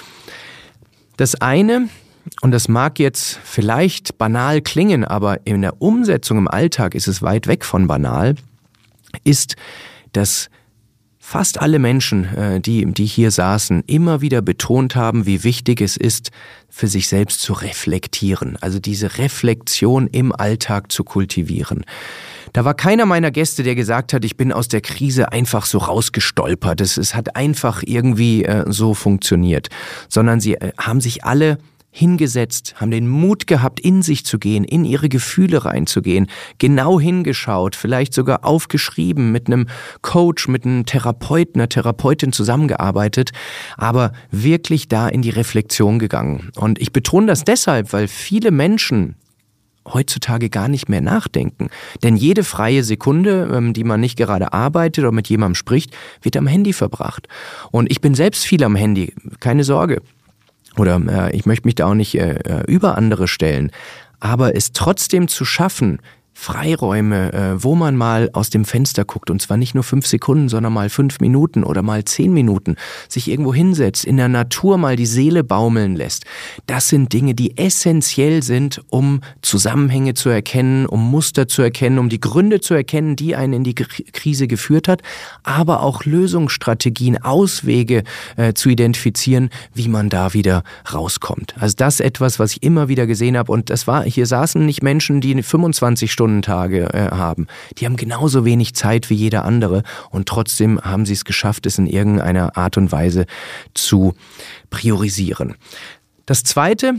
A: Das eine, und das mag jetzt vielleicht banal klingen, aber in der Umsetzung im Alltag ist es weit weg von banal, ist, dass fast alle Menschen, die, die hier saßen, immer wieder betont haben, wie wichtig es ist, für sich selbst zu reflektieren, also diese Reflexion im Alltag zu kultivieren. Da war keiner meiner Gäste, der gesagt hat, ich bin aus der Krise einfach so rausgestolpert, es, es hat einfach irgendwie äh, so funktioniert, sondern sie äh, haben sich alle hingesetzt, haben den Mut gehabt, in sich zu gehen, in ihre Gefühle reinzugehen, genau hingeschaut, vielleicht sogar aufgeschrieben, mit einem Coach, mit einem Therapeuten, einer Therapeutin zusammengearbeitet, aber wirklich da in die Reflexion gegangen. Und ich betone das deshalb, weil viele Menschen heutzutage gar nicht mehr nachdenken. Denn jede freie Sekunde, die man nicht gerade arbeitet oder mit jemandem spricht, wird am Handy verbracht. Und ich bin selbst viel am Handy, keine Sorge. oder äh, ich möchte mich da auch nicht äh, über andere stellen, aber es trotzdem zu schaffen, Freiräume, äh, wo man mal aus dem Fenster guckt, und zwar nicht nur fünf Sekunden, sondern mal fünf Minuten oder mal zehn Minuten, sich irgendwo hinsetzt, in der Natur mal die Seele baumeln lässt. Das sind Dinge, die essentiell sind, um Zusammenhänge zu erkennen, um Muster zu erkennen, um die Gründe zu erkennen, die einen in die Krise geführt hat, aber auch Lösungsstrategien, Auswege äh, zu identifizieren, wie man da wieder rauskommt. Also das ist etwas, was ich immer wieder gesehen habe, und das war, hier saßen nicht Menschen, die fünfundzwanzig Stunden Tage äh, haben. Die haben genauso wenig Zeit wie jeder andere, und trotzdem haben sie es geschafft, es in irgendeiner Art und Weise zu priorisieren. Das Zweite,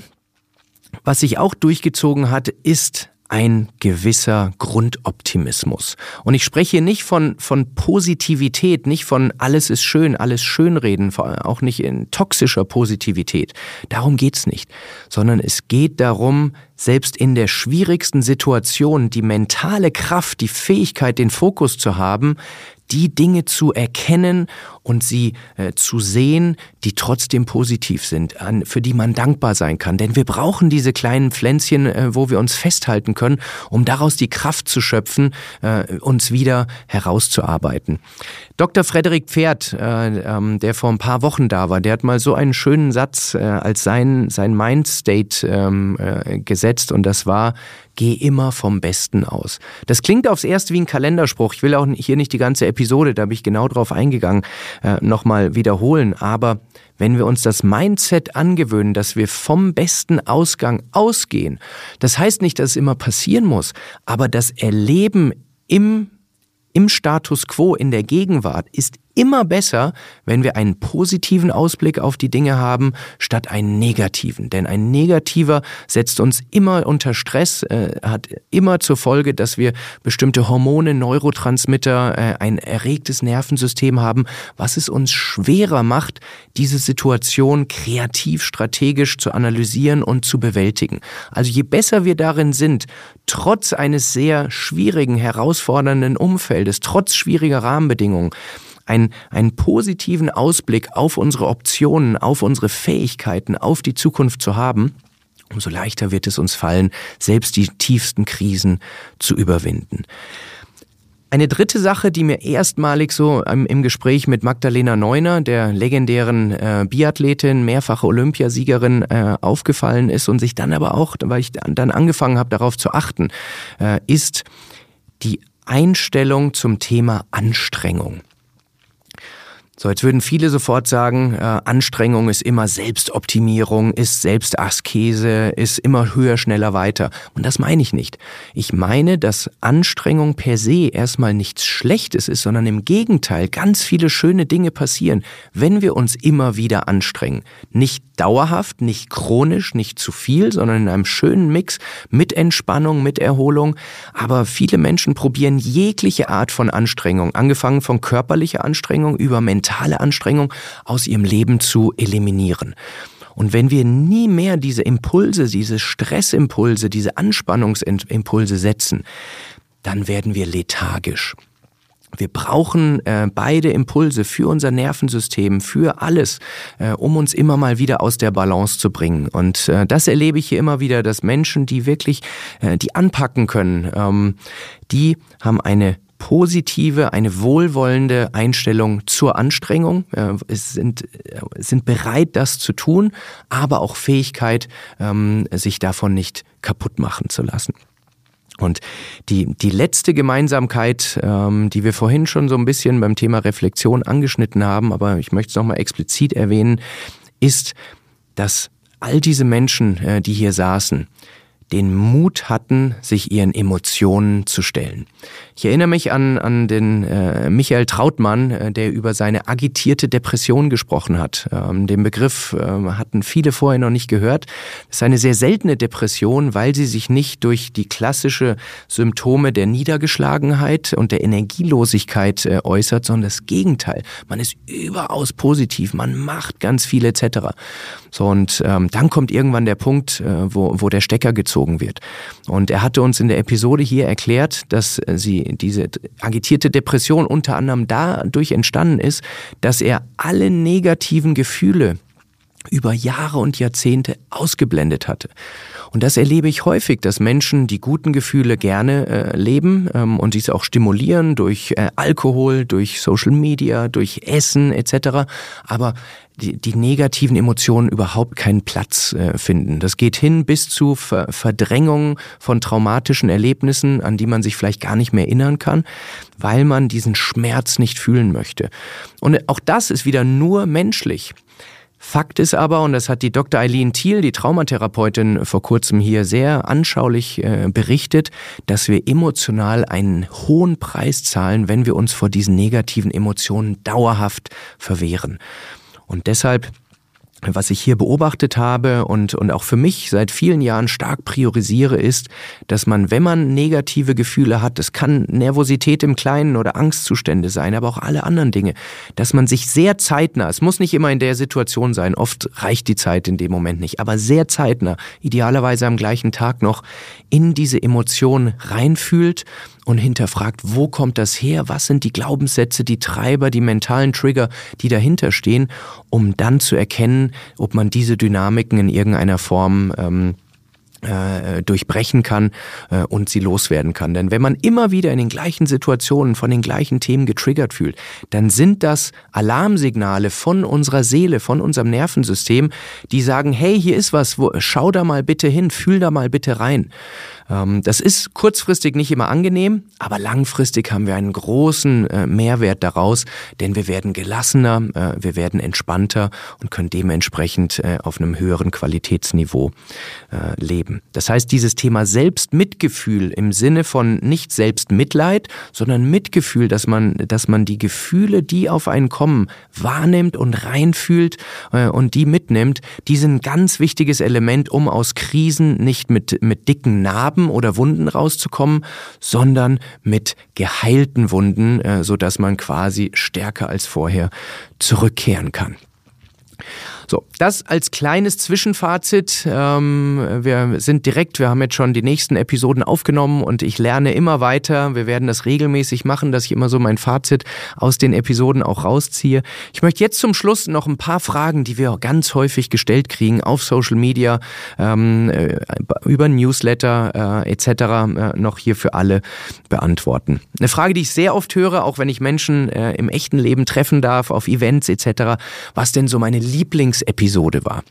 A: was sich auch durchgezogen hat, ist ein gewisser Grundoptimismus. Und ich spreche hier nicht von, von Positivität, nicht von alles ist schön, alles schönreden, auch nicht in toxischer Positivität. Darum geht's nicht. Sondern es geht darum, selbst in der schwierigsten Situation die mentale Kraft, die Fähigkeit, den Fokus zu haben, die Dinge zu erkennen und sie äh, zu sehen, die trotzdem positiv sind, an, für die man dankbar sein kann. Denn wir brauchen diese kleinen Pflänzchen, äh, wo wir uns festhalten können, um daraus die Kraft zu schöpfen, äh, uns wieder herauszuarbeiten. Doktor Frederik Pferd, äh, ähm, der vor ein paar Wochen da war, der hat mal so einen schönen Satz äh, als sein, sein Mindstate ähm, äh, gesetzt, und das war: Geh immer vom Besten aus. Das klingt aufs Erste wie ein Kalenderspruch. Ich will auch hier nicht die ganze Episode, da bin ich genau drauf eingegangen, äh, nochmal wiederholen. Aber wenn wir uns das Mindset angewöhnen, dass wir vom besten Ausgang ausgehen, das heißt nicht, dass es immer passieren muss, aber das Erleben im, im Status quo, in der Gegenwart, ist immer besser, wenn wir einen positiven Ausblick auf die Dinge haben, statt einen negativen. Denn ein negativer setzt uns immer unter Stress, äh, hat immer zur Folge, dass wir bestimmte Hormone, Neurotransmitter, äh, ein erregtes Nervensystem haben, was es uns schwerer macht, diese Situation kreativ, strategisch zu analysieren und zu bewältigen. Also je besser wir darin sind, trotz eines sehr schwierigen, herausfordernden Umfeldes, trotz schwieriger Rahmenbedingungen, Einen, einen positiven Ausblick auf unsere Optionen, auf unsere Fähigkeiten, auf die Zukunft zu haben, umso leichter wird es uns fallen, selbst die tiefsten Krisen zu überwinden. Eine dritte Sache, die mir erstmalig so im, im Gespräch mit Magdalena Neuner, der legendären äh, Biathletin, mehrfache Olympiasiegerin, äh, aufgefallen ist und sich dann aber auch, weil ich dann angefangen habe, darauf zu achten, äh, ist die Einstellung zum Thema Anstrengung. So, jetzt würden viele sofort sagen, äh, Anstrengung ist immer Selbstoptimierung, ist Selbstaskese, ist immer höher, schneller, weiter. Und das meine ich nicht. Ich meine, dass Anstrengung per se erstmal nichts Schlechtes ist, sondern im Gegenteil ganz viele schöne Dinge passieren, wenn wir uns immer wieder anstrengen. Nicht dauerhaft, nicht chronisch, nicht zu viel, sondern in einem schönen Mix mit Entspannung, mit Erholung. Aber viele Menschen probieren jegliche Art von Anstrengung, angefangen von körperlicher Anstrengung über mentale Anstrengung aus ihrem Leben zu eliminieren. Und wenn wir nie mehr diese Impulse, diese Stressimpulse, diese Anspannungsimpulse setzen, dann werden wir lethargisch. Wir brauchen äh, beide Impulse für unser Nervensystem, für alles, äh, um uns immer mal wieder aus der Balance zu bringen. Und äh, das erlebe ich hier immer wieder, dass Menschen, die wirklich, äh, die anpacken können, ähm, die haben eine positive, eine wohlwollende Einstellung zur Anstrengung. Äh, es sind, äh, sind bereit, das zu tun, aber auch Fähigkeit, ähm, sich davon nicht kaputt machen zu lassen. Und die, die letzte Gemeinsamkeit, ähm, die wir vorhin schon so ein bisschen beim Thema Reflexion angeschnitten haben, aber ich möchte es nochmal explizit erwähnen, ist, dass all diese Menschen, äh, die hier saßen, den Mut hatten, sich ihren Emotionen zu stellen. Ich erinnere mich an, an den äh, Michael Trautmann, äh, der über seine agitierte Depression gesprochen hat. Ähm, den Begriff äh, hatten viele vorher noch nicht gehört. Das ist eine sehr seltene Depression, weil sie sich nicht durch die klassische Symptome der Niedergeschlagenheit und der Energielosigkeit äh, äußert, sondern das Gegenteil. Man ist überaus positiv, man macht ganz viel et cetera. So, und ähm, dann kommt irgendwann der Punkt, äh, wo, wo der Stecker gezogen wird. Und er hatte uns in der Episode hier erklärt, dass sie diese agitierte Depression unter anderem dadurch entstanden ist, dass er alle negativen Gefühle über Jahre und Jahrzehnte ausgeblendet hatte. Und das erlebe ich häufig, dass Menschen die guten Gefühle gerne äh, leben ähm, und diese auch stimulieren durch äh, Alkohol, durch Social Media, durch Essen et cetera, aber die, die negativen Emotionen überhaupt keinen Platz äh, finden. Das geht hin bis zu Ver- Verdrängung von traumatischen Erlebnissen, an die man sich vielleicht gar nicht mehr erinnern kann, weil man diesen Schmerz nicht fühlen möchte. Und auch das ist wieder nur menschlich. Fakt ist aber, und das hat die Doktor Eileen Thiel, die Traumatherapeutin, vor kurzem hier sehr anschaulich äh, berichtet, dass wir emotional einen hohen Preis zahlen, wenn wir uns vor diesen negativen Emotionen dauerhaft verwehren. Und deshalb, was ich hier beobachtet habe und, und auch für mich seit vielen Jahren stark priorisiere, ist, dass man, wenn man negative Gefühle hat, das kann Nervosität im Kleinen oder Angstzustände sein, aber auch alle anderen Dinge, dass man sich sehr zeitnah, es muss nicht immer in der Situation sein, oft reicht die Zeit in dem Moment nicht, aber sehr zeitnah, idealerweise am gleichen Tag noch, in diese Emotion reinfühlt und hinterfragt, wo kommt das her, was sind die Glaubenssätze, die Treiber, die mentalen Trigger, die dahinter stehen, um dann zu erkennen, ob man diese Dynamiken in irgendeiner Form ähm, äh, durchbrechen kann äh, und sie loswerden kann. Denn wenn man immer wieder in den gleichen Situationen von den gleichen Themen getriggert fühlt, dann sind das Alarmsignale von unserer Seele, von unserem Nervensystem, die sagen, hey, hier ist was, wo, schau da mal bitte hin, fühl da mal bitte rein. Das ist kurzfristig nicht immer angenehm, aber langfristig haben wir einen großen äh, Mehrwert daraus, denn wir werden gelassener, äh, wir werden entspannter und können dementsprechend äh, auf einem höheren Qualitätsniveau äh, leben. Das heißt, dieses Thema Selbstmitgefühl im Sinne von nicht Selbstmitleid, sondern Mitgefühl, dass man, dass man die Gefühle, die auf einen kommen, wahrnimmt und reinfühlt äh, und die mitnimmt, die sind ein ganz wichtiges Element, um aus Krisen nicht mit, mit dicken Narben oder Wunden rauszukommen, sondern mit geheilten Wunden, äh, sodass man quasi stärker als vorher zurückkehren kann. So, das als kleines Zwischenfazit. Ähm, wir sind direkt, wir haben jetzt schon die nächsten Episoden aufgenommen und ich lerne immer weiter. Wir werden das regelmäßig machen, dass ich immer so mein Fazit aus den Episoden auch rausziehe. Ich möchte jetzt zum Schluss noch ein paar Fragen, die wir ganz häufig gestellt kriegen auf Social Media, ähm, über Newsletter äh, et cetera äh, noch hier für alle beantworten. Eine Frage, die ich sehr oft höre, auch wenn ich Menschen äh, im echten Leben treffen darf, auf Events et cetera, was denn so meine Lieblings Episode war.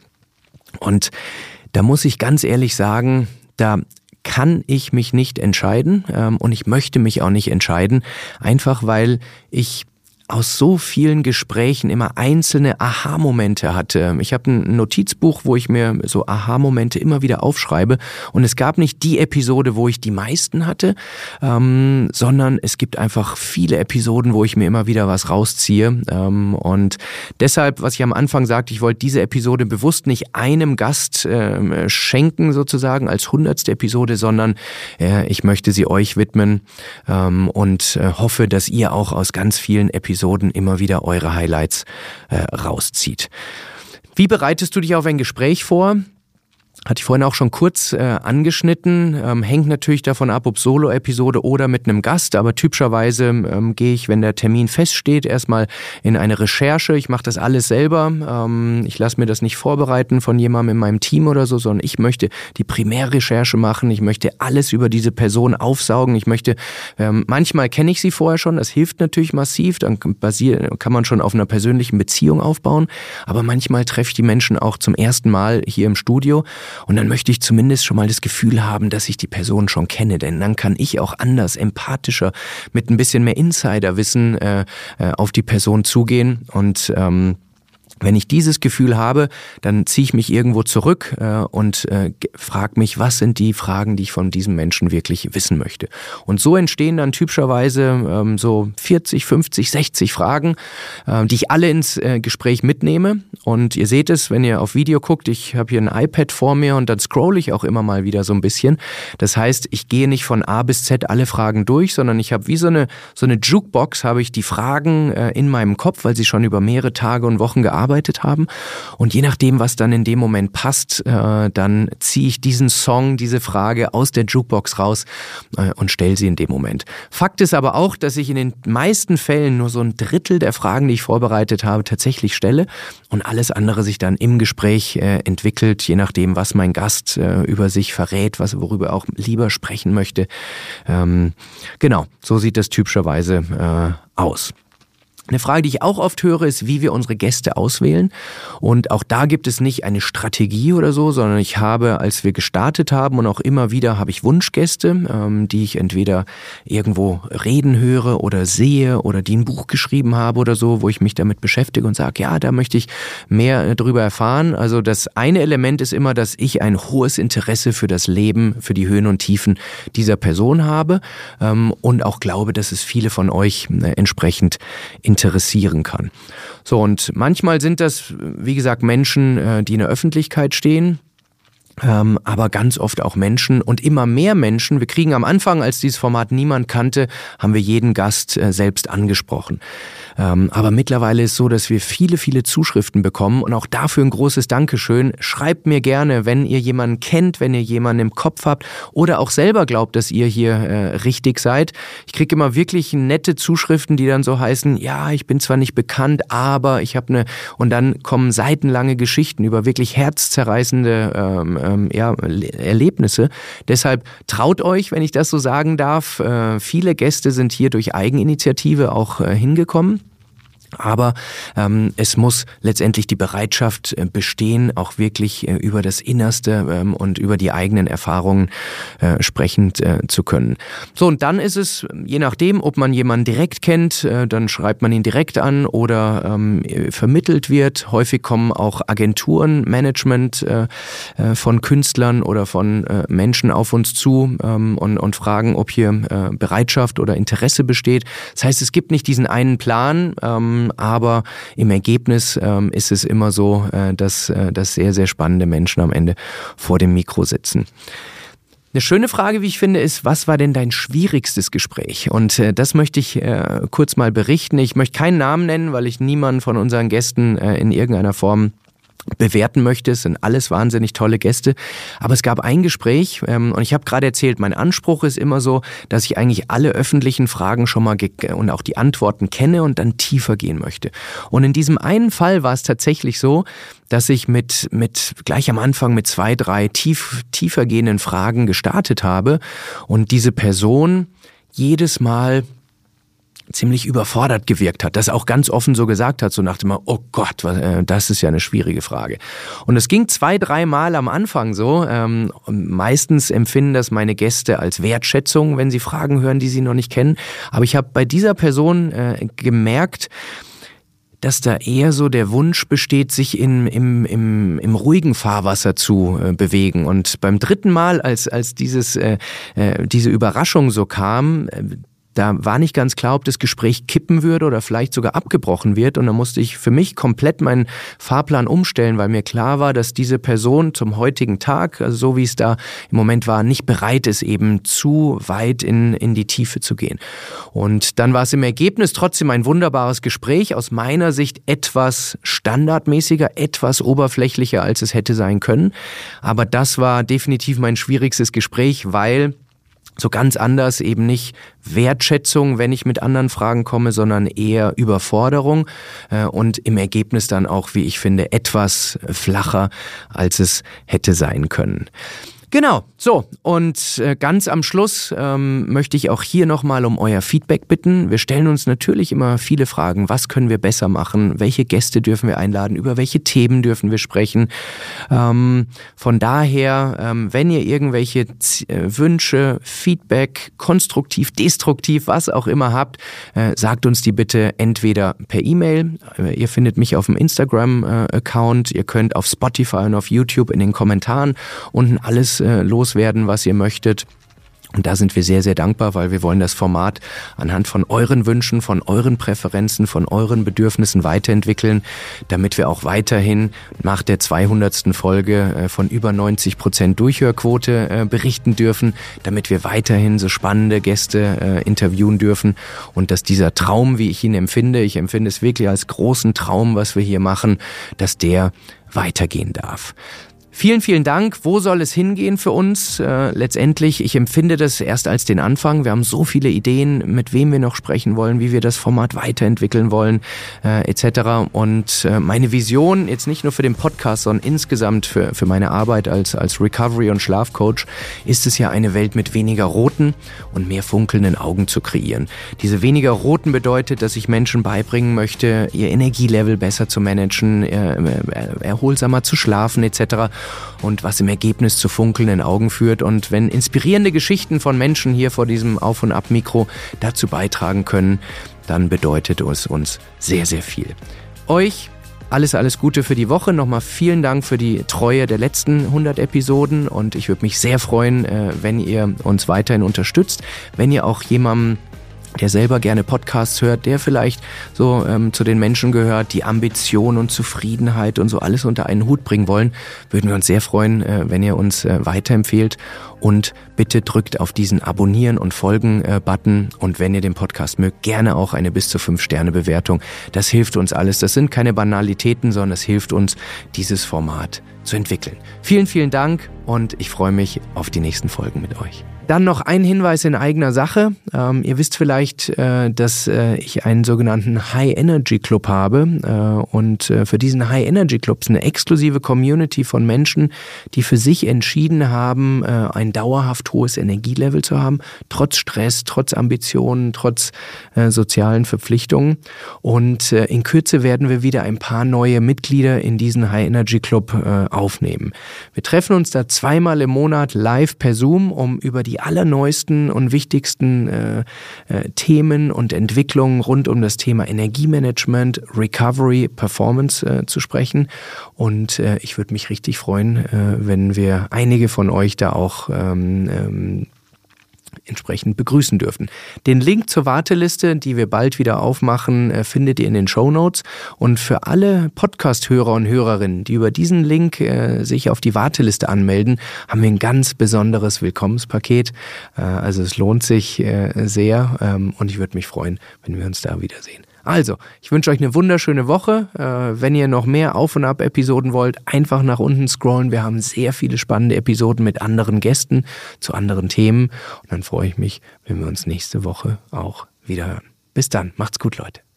A: Und da muss ich ganz ehrlich sagen, da kann ich mich nicht entscheiden ähm, und ich möchte mich auch nicht entscheiden, einfach weil ich aus so vielen Gesprächen immer einzelne Aha-Momente hatte. Ich habe ein Notizbuch, wo ich mir so Aha-Momente immer wieder aufschreibe und es gab nicht die Episode, wo ich die meisten hatte, ähm, sondern es gibt einfach viele Episoden, wo ich mir immer wieder was rausziehe ähm, und deshalb, was ich am Anfang sagte, ich wollte diese Episode bewusst nicht einem Gast äh, schenken sozusagen als hundertste Episode, sondern äh, ich möchte sie euch widmen ähm, und äh, hoffe, dass ihr auch aus ganz vielen Episoden immer wieder eure Highlights äh, rauszieht. Wie bereitest du dich auf ein Gespräch vor? Hatte ich vorhin auch schon kurz äh, angeschnitten, ähm, hängt natürlich davon ab, ob Solo-Episode oder mit einem Gast, aber typischerweise ähm, gehe ich, wenn der Termin feststeht, erstmal in eine Recherche. Ich mache das alles selber, ähm, ich lasse mir das nicht vorbereiten von jemandem in meinem Team oder so, sondern ich möchte die Primärrecherche machen, ich möchte alles über diese Person aufsaugen, ich möchte, ähm, manchmal kenne ich sie vorher schon, das hilft natürlich massiv, dann basiert, kann man schon auf einer persönlichen Beziehung aufbauen, aber manchmal treffe ich die Menschen auch zum ersten Mal hier im Studio. Und dann möchte ich zumindest schon mal das Gefühl haben, dass ich die Person schon kenne, denn dann kann ich auch anders, empathischer, mit ein bisschen mehr Insiderwissen äh, äh, auf die Person zugehen und ähm, wenn ich dieses Gefühl habe, dann ziehe ich mich irgendwo zurück äh, und äh, frage mich, was sind die Fragen, die ich von diesem Menschen wirklich wissen möchte. Und so entstehen dann typischerweise ähm, so vierzig, fünfzig, sechzig Fragen, äh, die ich alle ins äh, Gespräch mitnehme. Und ihr seht es, wenn ihr auf Video guckt, ich habe hier ein iPad vor mir und dann scrolle ich auch immer mal wieder so ein bisschen. Das heißt, ich gehe nicht von A bis Z alle Fragen durch, sondern ich habe wie so eine, so eine Jukebox, habe ich die Fragen äh, in meinem Kopf, weil sie schon über mehrere Tage und Wochen gearbeitet gearbeitet haben. Und je nachdem, was dann in dem Moment passt, äh, dann ziehe ich diesen Song, diese Frage aus der Jukebox raus äh, und stelle sie in dem Moment. Fakt ist aber auch, dass ich in den meisten Fällen nur so ein Drittel der Fragen, die ich vorbereitet habe, tatsächlich stelle und alles andere sich dann im Gespräch äh, entwickelt, je nachdem, was mein Gast äh, über sich verrät, was worüber er auch lieber sprechen möchte. Ähm, genau, so sieht das typischerweise äh, aus. Eine Frage, die ich auch oft höre, ist, wie wir unsere Gäste auswählen. Und auch da gibt es nicht eine Strategie oder so, sondern ich habe, als wir gestartet haben und auch immer wieder, habe ich Wunschgäste, ähm, die ich entweder irgendwo reden höre oder sehe oder die ein Buch geschrieben habe oder so, wo ich mich damit beschäftige und sage, ja, da möchte ich mehr darüber erfahren. Also das eine Element ist immer, dass ich ein hohes Interesse für das Leben, für die Höhen und Tiefen dieser Person habe ähm, und auch glaube, dass es viele von euch äh, entsprechend interessiert. interessieren kann. So, und manchmal sind das, wie gesagt, Menschen, die in der Öffentlichkeit stehen, ähm, aber ganz oft auch Menschen und immer mehr Menschen. Wir kriegen am Anfang, als dieses Format niemand kannte, haben wir jeden Gast äh, selbst angesprochen. Ähm, aber mittlerweile ist es so, dass wir viele, viele Zuschriften bekommen und auch dafür ein großes Dankeschön. Schreibt mir gerne, wenn ihr jemanden kennt, wenn ihr jemanden im Kopf habt oder auch selber glaubt, dass ihr hier äh, richtig seid. Ich kriege immer wirklich nette Zuschriften, die dann so heißen, ja, ich bin zwar nicht bekannt, aber ich habe eine... Und dann kommen seitenlange Geschichten über wirklich herzzerreißende ähm, ähm, ja, Erlebnisse. Deshalb traut euch, wenn ich das so sagen darf. Äh, viele Gäste sind hier durch Eigeninitiative auch äh, hingekommen. Aber ähm, es muss letztendlich die Bereitschaft äh, bestehen, auch wirklich äh, über das Innerste ähm, und über die eigenen Erfahrungen äh, sprechend äh, zu können. So, und dann ist es, je nachdem, ob man jemanden direkt kennt, äh, dann schreibt man ihn direkt an oder ähm, vermittelt wird. Häufig kommen auch Agenturen, Management äh, äh, von Künstlern oder von äh, Menschen auf uns zu ähm, und, und fragen, ob hier äh, Bereitschaft oder Interesse besteht. Das heißt, es gibt nicht diesen einen Plan, ähm, aber im Ergebnis ähm, ist es immer so, äh, dass, äh, dass sehr, sehr spannende Menschen am Ende vor dem Mikro sitzen. Eine schöne Frage, wie ich finde, ist, was war denn dein schwierigstes Gespräch? Und äh, das möchte ich äh, kurz mal berichten. Ich möchte keinen Namen nennen, weil ich niemanden von unseren Gästen äh, in irgendeiner Form bewerten möchte. Es sind alles wahnsinnig tolle Gäste. Aber es gab ein Gespräch ähm, und ich habe gerade erzählt, mein Anspruch ist immer so, dass ich eigentlich alle öffentlichen Fragen schon mal ge- und auch die Antworten kenne und dann tiefer gehen möchte. Und in diesem einen Fall war es tatsächlich so, dass ich mit, mit gleich am Anfang mit zwei, drei tief, tiefer gehenden Fragen gestartet habe und diese Person jedes Mal ziemlich überfordert gewirkt hat, das auch ganz offen so gesagt hat, so nach dem Mal, oh Gott, was, äh, das ist ja eine schwierige Frage. Und es ging zwei, drei Mal am Anfang so. Ähm, meistens empfinden das meine Gäste als Wertschätzung, wenn sie Fragen hören, die sie noch nicht kennen. Aber ich habe bei dieser Person äh, gemerkt, dass da eher so der Wunsch besteht, sich in, im, im, im ruhigen Fahrwasser zu äh, bewegen. Und beim dritten Mal, als, als dieses, äh, äh, diese Überraschung so kam, äh, da war nicht ganz klar, ob das Gespräch kippen würde oder vielleicht sogar abgebrochen wird. Und da musste ich für mich komplett meinen Fahrplan umstellen, weil mir klar war, dass diese Person zum heutigen Tag, also so wie es da im Moment war, nicht bereit ist, eben zu weit in, in die Tiefe zu gehen. Und dann war es im Ergebnis trotzdem ein wunderbares Gespräch, aus meiner Sicht etwas standardmäßiger, etwas oberflächlicher, als es hätte sein können. Aber das war definitiv mein schwierigstes Gespräch, weil so ganz anders, eben nicht Wertschätzung, wenn ich mit anderen Fragen komme, sondern eher Überforderung äh, und im Ergebnis dann auch, wie ich finde, etwas flacher, als es hätte sein können. Genau, so und äh, ganz am Schluss ähm, möchte ich auch hier nochmal um euer Feedback bitten. Wir stellen uns natürlich immer viele Fragen, was können wir besser machen, welche Gäste dürfen wir einladen, über welche Themen dürfen wir sprechen. Ähm, von daher, ähm, wenn ihr irgendwelche Z- äh, Wünsche, Feedback, konstruktiv, destruktiv, was auch immer habt, äh, sagt uns die bitte entweder per E-Mail, äh, ihr findet mich auf dem Instagram-Account, äh, ihr könnt auf Spotify und auf YouTube in den Kommentaren unten alles loswerden, was ihr möchtet. Und da sind wir sehr, sehr dankbar, weil wir wollen das Format anhand von euren Wünschen, von euren Präferenzen, von euren Bedürfnissen weiterentwickeln, damit wir auch weiterhin nach der zweihundertsten Folge von über neunzig Prozent Durchhörquote berichten dürfen, damit wir weiterhin so spannende Gäste interviewen dürfen und dass dieser Traum, wie ich ihn empfinde, ich empfinde es wirklich als großen Traum, was wir hier machen, dass der weitergehen darf. Vielen, vielen Dank. Wo soll es hingehen für uns? Äh, letztendlich, ich empfinde das erst als den Anfang. Wir haben so viele Ideen, mit wem wir noch sprechen wollen, wie wir das Format weiterentwickeln wollen, äh, et cetera. Und äh, meine Vision, jetzt nicht nur für den Podcast, sondern insgesamt für, für meine Arbeit als, als Recovery- und Schlafcoach, ist es ja eine Welt mit weniger roten und mehr funkelnden Augen zu kreieren. Diese weniger roten bedeutet, dass ich Menschen beibringen möchte, ihr Energielevel besser zu managen, äh, erholsamer zu schlafen, et cetera. Und was im Ergebnis zu funkelnden Augen führt. Und wenn inspirierende Geschichten von Menschen hier vor diesem Auf- und Ab-Mikro dazu beitragen können, dann bedeutet es uns sehr, sehr viel. Euch alles, alles Gute für die Woche. Nochmal vielen Dank für die Treue der letzten hundert Episoden. Und ich würde mich sehr freuen, wenn ihr uns weiterhin unterstützt, wenn ihr auch jemandem, der selber gerne Podcasts hört, der vielleicht so ähm, zu den Menschen gehört, die Ambition und Zufriedenheit und so alles unter einen Hut bringen wollen, würden wir uns sehr freuen, äh, wenn ihr uns äh, weiterempfehlt. Und bitte drückt auf diesen Abonnieren- und Folgen-Button. Und wenn ihr den Podcast mögt, gerne auch eine bis zu fünf Sterne Bewertung. Das hilft uns alles. Das sind keine Banalitäten, sondern es hilft uns, dieses Format zu entwickeln. Vielen, vielen Dank und ich freue mich auf die nächsten Folgen mit euch. Dann noch ein Hinweis in eigener Sache. Ähm, ihr wisst vielleicht, äh, dass äh, ich einen sogenannten High Energy Club habe. Äh, und äh, für diesen High Energy Club ist eine exklusive Community von Menschen, die für sich entschieden haben, äh, ein dauerhaft hohes Energielevel zu haben, trotz Stress, trotz Ambitionen, trotz äh, sozialen Verpflichtungen. Und äh, in Kürze werden wir wieder ein paar neue Mitglieder in diesen High Energy Club äh, aufnehmen. Wir treffen uns da zweimal im Monat live per Zoom, um über die allerneuesten und wichtigsten äh, äh, Themen und Entwicklungen rund um das Thema Energiemanagement, Recovery, Performance äh, zu sprechen. Und äh, ich würde mich richtig freuen, äh, wenn wir einige von euch da auch ähm, ähm, entsprechend begrüßen dürfen. Den Link zur Warteliste, die wir bald wieder aufmachen, findet ihr in den Shownotes. Und für alle Podcast-Hörer und Hörerinnen, die über diesen Link äh, sich auf die Warteliste anmelden, haben wir ein ganz besonderes Willkommenspaket. Äh, also es lohnt sich äh, sehr ähm, und ich würde mich freuen, wenn wir uns da wiedersehen. Also, ich wünsche euch eine wunderschöne Woche. Äh, wenn ihr noch mehr Auf- und Ab-Episoden wollt, einfach nach unten scrollen. Wir haben sehr viele spannende Episoden mit anderen Gästen zu anderen Themen. Und dann freue ich mich, wenn wir uns nächste Woche auch wieder hören. Bis dann. Macht's gut, Leute.